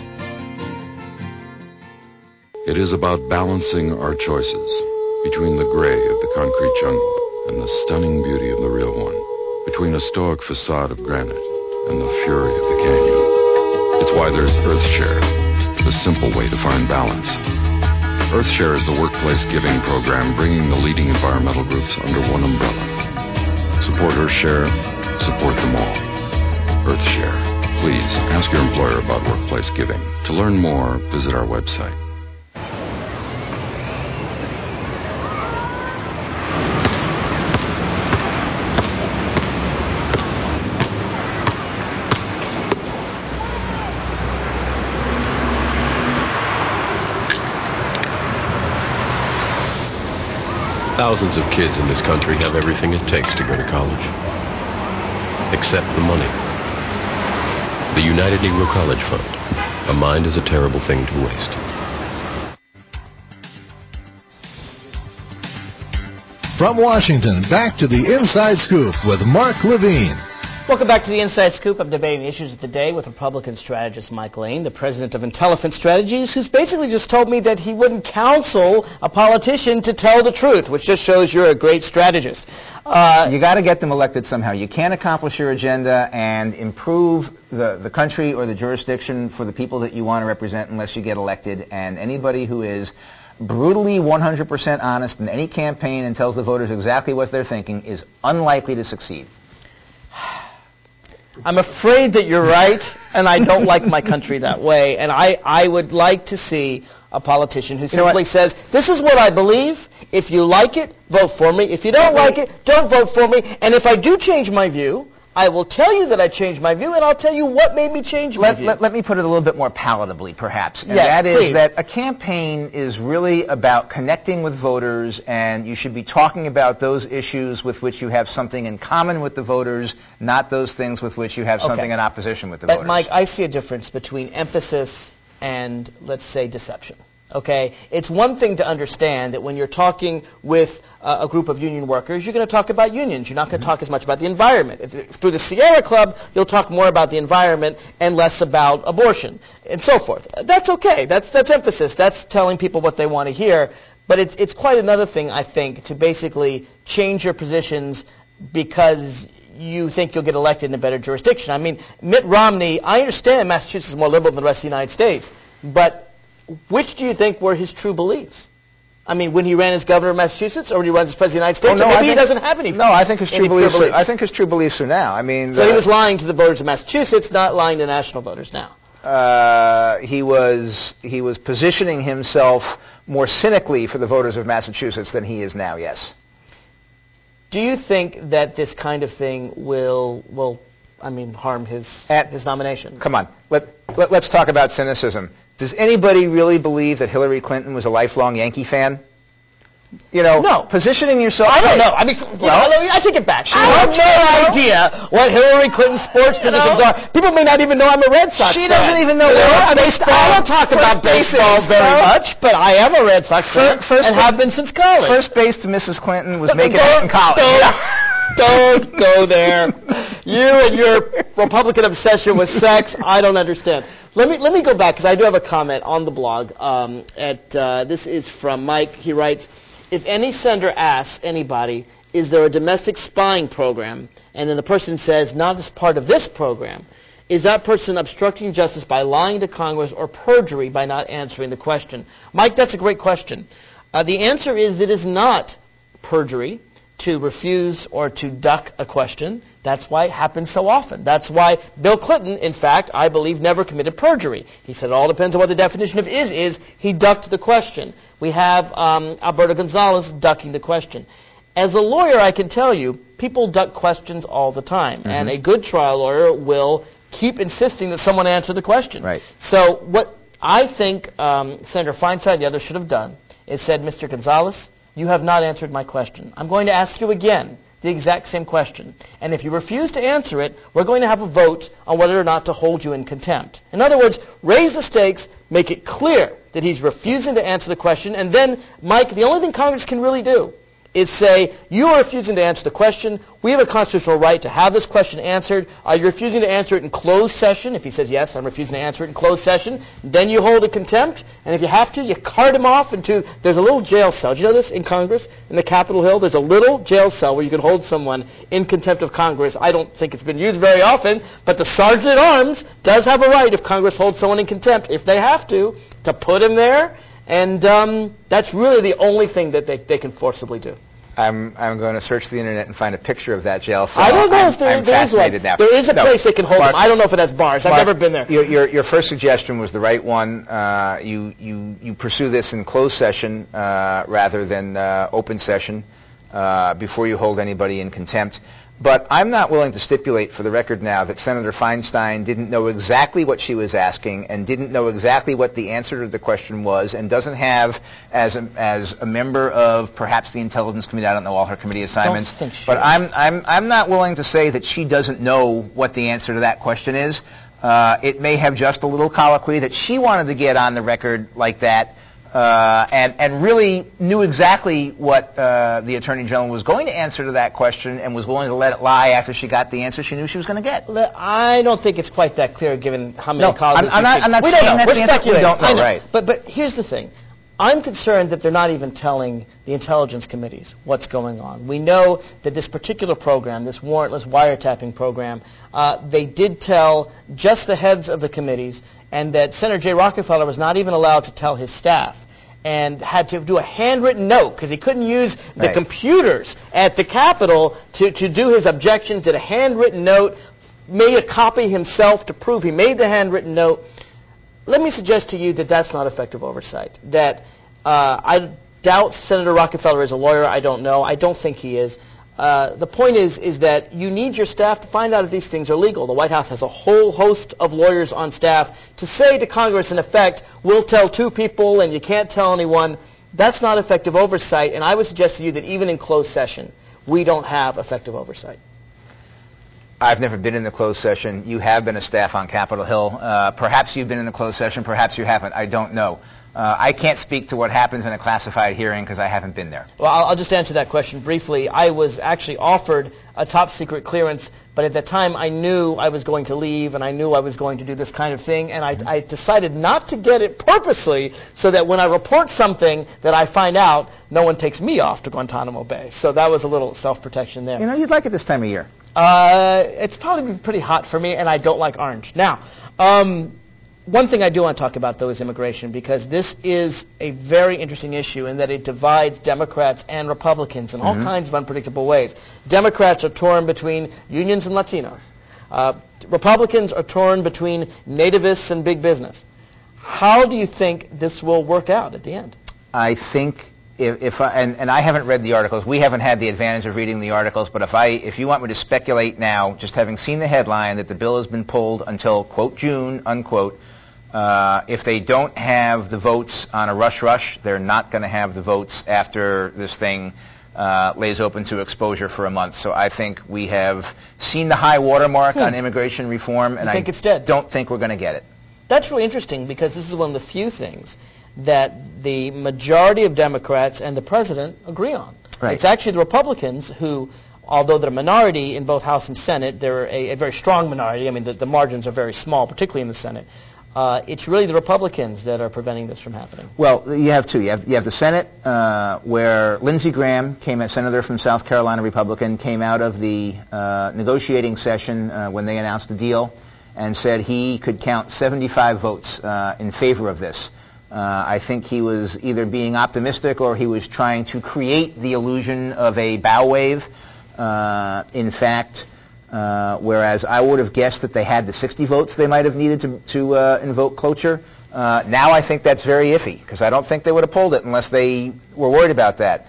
It is about balancing our choices between the gray of the concrete jungle and the stunning beauty of the real one, between a stoic facade of granite and the fury of the canyon. It's why there's EarthShare, the simple way to find balance. EarthShare is the workplace giving program bringing the leading environmental groups under one umbrella. Support EarthShare, support them all. EarthShare. Please ask your employer about workplace giving. To learn more, visit our website. Thousands of kids in this country have everything it takes to go to college, except the money. The United Negro College Fund. A mind is a terrible thing to waste. From Washington, back to the Inside Scoop with Mark Levine. Welcome back to the Inside Scoop. I'm debating issues of the day with Republican strategist Mike Lane, the president of Intelligent Strategies, who's basically just told me that he wouldn't counsel a politician to tell the truth, which just shows you're a great strategist. Uh, you got to get them elected somehow. You can't accomplish your agenda and improve the, the country or the jurisdiction for the people that you want to represent unless you get elected. And anybody who is brutally one hundred percent honest in any campaign and tells the voters exactly what they're thinking is unlikely to succeed. I'm afraid that you're right, and I don't like my country that way. And I, I would like to see a politician who simply says, this is what I believe. If you like it, vote for me. If you don't like it, don't vote for me. And if I do change my view, I will tell you that I changed my view, and I'll tell you what made me change my let, view. Let, let me put it a little bit more palatably, perhaps. And yes, that is please. that a campaign is really about connecting with voters, and you should be talking about those issues with which you have something in common with the voters, not those things with which you have Okay. something in opposition with the But, voters. Mike, I see a difference between emphasis and, let's say, deception. Okay? It's one thing to understand that when you're talking with uh, a group of union workers, you're going to talk about unions. You're not going to talk as much about the environment. If, through the Sierra Club, you'll talk more about the environment and less about abortion and so forth. That's okay. That's, that's emphasis. That's telling people what they want to hear. But it's, it's quite another thing, I think, to basically change your positions because you think you'll get elected in a better jurisdiction. I mean, Mitt Romney, I understand Massachusetts is more liberal than the rest of the United States, but which do you think were his true beliefs? I mean, when he ran as governor of Massachusetts or when he runs as president of the United States? Oh, no, or maybe I think, he doesn't have any. No, I think his true beliefs, beliefs. Are, I think his true beliefs are now. I mean, so uh, he was lying to the voters of Massachusetts, not lying to national voters now. Uh, he was he was positioning himself more cynically for the voters of Massachusetts than he is now. Yes. Do you think that this kind of thing will will I mean harm his At, his nomination? Come on, let, let let's talk about cynicism. Does anybody really believe that Hillary Clinton was a lifelong Yankee fan? You know, no. Positioning yourself. I don't know. I mean, well, know, I take it back. I have no idea what Hillary Clinton's sports you positions know? are. People may not even know I'm a Red Sox she fan. She doesn't even know. You know I, I, mean, I don't talk about baseball very no? much, but I am a Red Sox fan first, and have been since college. First base to Missus Clinton was making it in college. Don't, don't go there. You and your Republican obsession with sex, I don't understand. Let me let me go back because I do have a comment on the blog. Um, at uh, this is from Mike. He writes, if any senator asks anybody, is there a domestic spying program, and then the person says, not as part of this program, is that person obstructing justice by lying to Congress or perjury by not answering the question? Mike, that's a great question. Uh, the answer is that it is not perjury to refuse or to duck a question. That's why it happens so often. That's why Bill Clinton, in fact, I believe, never committed perjury. He said it all depends on what the definition of is is. He ducked the question. We have um, Alberto Gonzalez ducking the question. As a lawyer, I can tell you, people duck questions all the time. Mm-hmm. And a good trial lawyer will keep insisting that someone answer the question. Right. So what I think um, Senator Feinstein and the others should have done is said, Mister Gonzalez, you have not answered my question. I'm going to ask you again. the exact same question. And if you refuse to answer it, we're going to have a vote on whether or not to hold you in contempt. In other words, raise the stakes, make it clear that he's refusing to answer the question, and then, Mike, the only thing Congress can really do is say, you are refusing to answer the question. We have a constitutional right to have this question answered. Are you refusing to answer it in closed session? If he says, yes, I'm refusing to answer it in closed session, then you hold a contempt. And if you have to, you cart him off into, there's a little jail cell. Do you know this in Congress? In the Capitol Hill, there's a little jail cell where you can hold someone in contempt of Congress. I don't think it's been used very often, but the Sergeant at Arms does have a right, if Congress holds someone in contempt, if they have to, to put him there. And um, that's really the only thing that they, they can forcibly do. I'm I'm going to search the internet and find a picture of that jail cell. I don't know I'm, if there, I'm there is one. fascinated now. There is a no, place they can hold Mark, them. I don't know if it has bars. Mark, I've never been there. Your, your your first suggestion was the right one. Uh, you you you pursue this in closed session uh, rather than uh, open session uh, before you hold anybody in contempt. But I'm not willing to stipulate for the record now that Senator Feinstein didn't know exactly what she was asking and didn't know exactly what the answer to the question was and doesn't have, as a, as a member of perhaps the Intelligence Committee, I don't know all her committee assignments, don't think she but is. I'm, I'm, I'm not willing to say that she doesn't know what the answer to that question is. Uh, it may have just a little colloquy that she wanted to get on the record like that. Uh, and, and really knew exactly what uh, the Attorney General was going to answer to that question and was willing to let it lie after she got the answer she knew she was going to get. I don't think it's quite that clear given how many No, colleagues I'm, I'm not, I'm not we saying don't know. that's We're the answer. speculating. We don't know, I know. right. But, but here's the thing. I'm concerned that they're not even telling the intelligence committees what's going on. We know that this particular program, this warrantless wiretapping program, uh, they did tell just the heads of the committees, and that Senator Jay Rockefeller was not even allowed to tell his staff, and had to do a handwritten note because he couldn't use the Right. computers at the Capitol to, to do his objections, did a handwritten note, made a copy himself to prove he made the handwritten note. Let me suggest to you that that's not effective oversight. That uh, I doubt Senator Rockefeller is a lawyer. I don't know. I don't think he is. Uh, the point is, is that you need your staff to find out if these things are legal. The White House has a whole host of lawyers on staff to say to Congress, in effect, we'll tell two people and you can't tell anyone. That's not effective oversight, and I would suggest to you that even in closed session, we don't have effective oversight. I've never been in the closed session. You have been a staff on Capitol Hill. Uh, perhaps you've been in the closed session. Perhaps you haven't. I don't know. Uh, I can't speak to what happens in a classified hearing because I haven't been there. Well, I'll, I'll just answer that question briefly. I was actually offered a top secret clearance, but at that time I knew I was going to leave and I knew I was going to do this kind of thing, and I, I decided not to get it purposely so that when I report something that I find out, no one takes me off to Guantanamo Bay. So that was a little self-protection there. You know, you'd like it this time of year. Uh, it's probably been pretty hot for me, and I don't like orange. Now, um, one thing I do want to talk about, though, is immigration, because this is a very interesting issue in that it divides Democrats and Republicans in all Mm-hmm. kinds of unpredictable ways. Democrats are torn between unions and Latinos. Uh, Republicans are torn between nativists and big business. How do you think this will work out at the end? I think if, if I, and, and I haven't read the articles. We haven't had the advantage of reading the articles, but if I, if you want me to speculate now, just having seen the headline that the bill has been pulled until, quote, June, unquote, uh, if they don't have the votes on a rush rush, they're not going to have the votes after this thing uh, lays open to exposure for a month. So I think we have seen the high watermark Hmm. on immigration reform, and You think I it's dead? don't think we're going to get it. That's really interesting because this is one of the few things that the majority of Democrats and the president agree on. Right. It's actually the Republicans who, although they're a minority in both House and Senate, they're a, a very strong minority. I mean, the, the margins are very small, particularly in the Senate. Uh, it's really the Republicans that are preventing this from happening. Well, you have two. You have, you have the Senate, uh, where Lindsey Graham, came a senator from South Carolina, Republican, came out of the uh, negotiating session uh, when they announced the deal and said he could count seventy-five votes uh, in favor of this. Uh, I think he was either being optimistic or he was trying to create the illusion of a bow wave. Uh, in fact, uh, whereas I would have guessed that they had the sixty votes they might have needed to, to uh, invoke cloture, uh, now I think that's very iffy because I don't think they would have pulled it unless they were worried about that.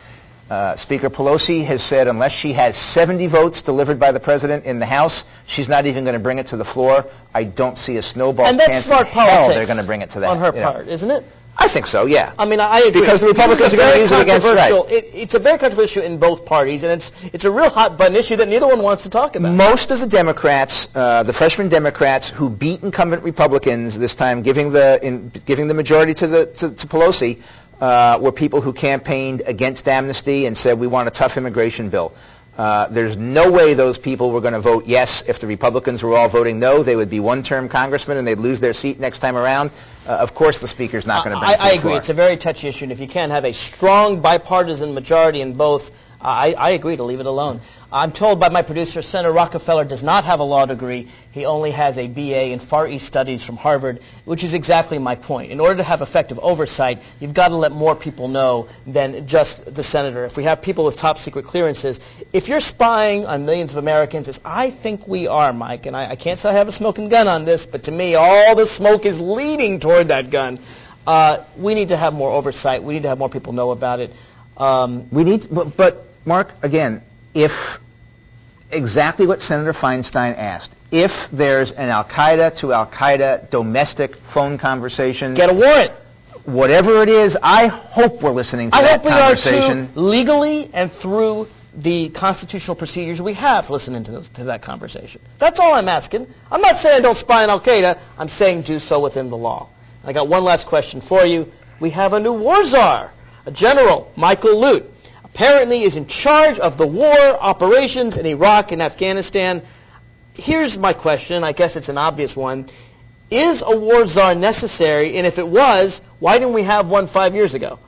Uh, Speaker Pelosi has said unless she has seventy votes delivered by the president in the House, she's not even going to bring it to the floor. I don't see a snowball's and that's chance smart in hell politics they're going to bring it to that. On her you know. part, isn't it? I think so, yeah. I mean, I agree. Because the Republicans are going to use it against right. It, it's a very controversial in both parties, and it's it's a real hot-button issue that neither one wants to talk about. Most of the Democrats, uh, the freshman Democrats who beat incumbent Republicans this time, giving the in, giving the majority to the to, to Pelosi, uh, were people who campaigned against amnesty and said we want a tough immigration bill. Uh, there's no way those people were going to vote yes if the Republicans were all voting no. They would be one-term congressmen and they'd lose their seat next time around. Uh, of course, the Speaker's not going to bring I, it to I the agree. floor. It's a very touchy issue, and if you can't have a strong bipartisan majority in both, uh, I, I agree to leave it alone. I'm told by my producer, Senator Rockefeller does not have a law degree. He only has a B A in Far East Studies from Harvard, which is exactly my point. In order to have effective oversight, you've got to let more people know than just the senator. If we have people with top secret clearances, if you're spying on millions of Americans, as I think we are, Mike, and I, I can't say I have a smoking gun on this, but to me, all the smoke is leading toward that gun. Uh, we need to have more oversight. We need to have more people know about it. Um, we need, to, but, but Mark, again, if exactly what Senator Feinstein asked, if there's an Al-Qaeda to Al-Qaeda domestic phone conversation, get a warrant. Whatever it is, I hope we're listening to I that hope conversation. we are too, legally and through the constitutional procedures we have listening to, to that conversation. That's all I'm asking. I'm not saying don't spy on Al-Qaeda. I'm saying do so within the law. I got one last question for you. We have a new war czar, a general, Michael Lute. Apparently is in charge of the war operations in Iraq and Afghanistan. Here's my question. I guess it's an obvious one. Is a war czar necessary? And if it was, why didn't we have one five years ago?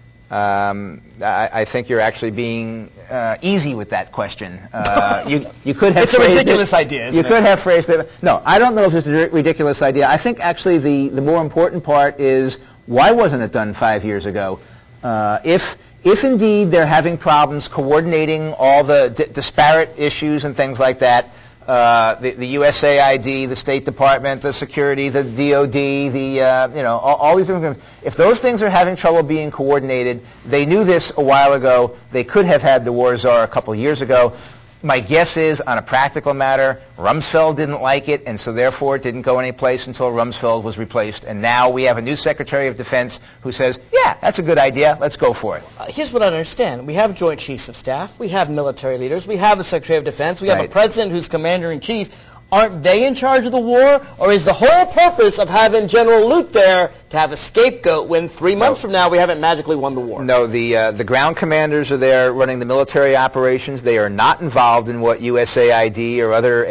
Um, I, I think you're actually being uh, easy with that question. Uh, you, you could have it's a ridiculous it, idea, isn't You it? could have phrased it. No, I don't know if it's a ridiculous idea. I think actually the, the more important part is why wasn't it done five years ago? Uh, if If indeed they're having problems coordinating all the di- disparate issues and things like that, uh, the, the U S A I D, the State Department, the security, the D O D, the uh, you know all, all these different things, if those things are having trouble being coordinated, they knew this a while ago. They could have had the war czar a couple of years ago. My guess is, on a practical matter, Rumsfeld didn't like it, and so therefore it didn't go anyplace until Rumsfeld was replaced. And now we have a new Secretary of Defense who says, yeah, that's a good idea, let's go for it. Uh, here's what I understand. We have Joint Chiefs of Staff, we have military leaders, we have the Secretary of Defense, we have right. a President who's Commander-in-Chief. Aren't they in charge of the war? Or is the whole purpose of having General Lute there to have a scapegoat when three months no. from now we haven't magically won the war? No, the uh, the ground commanders are there running the military operations. They are not involved in what U S A I D or other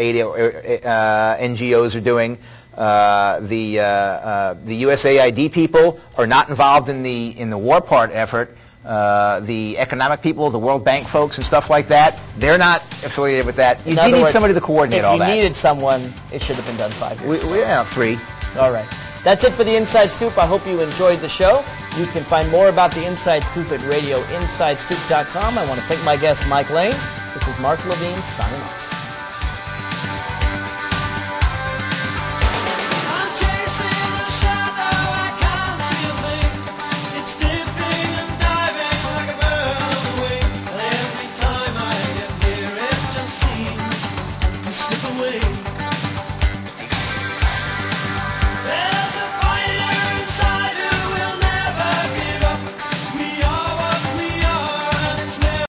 uh, N G Os are doing. Uh, the uh, uh, the U S A I D people are not involved in the in the war part effort. Uh, the economic people, the World Bank folks and stuff like that, they're not affiliated with that. You do need words, somebody to coordinate all that. If you needed someone, it should have been done five years ago. We, we have three. All right. That's it for the Inside Scoop. I hope you enjoyed the show. You can find more about the Inside Scoop at radio inside scoop dot com. I want to thank my guest, Mike Lane. This is Mark Levine signing off.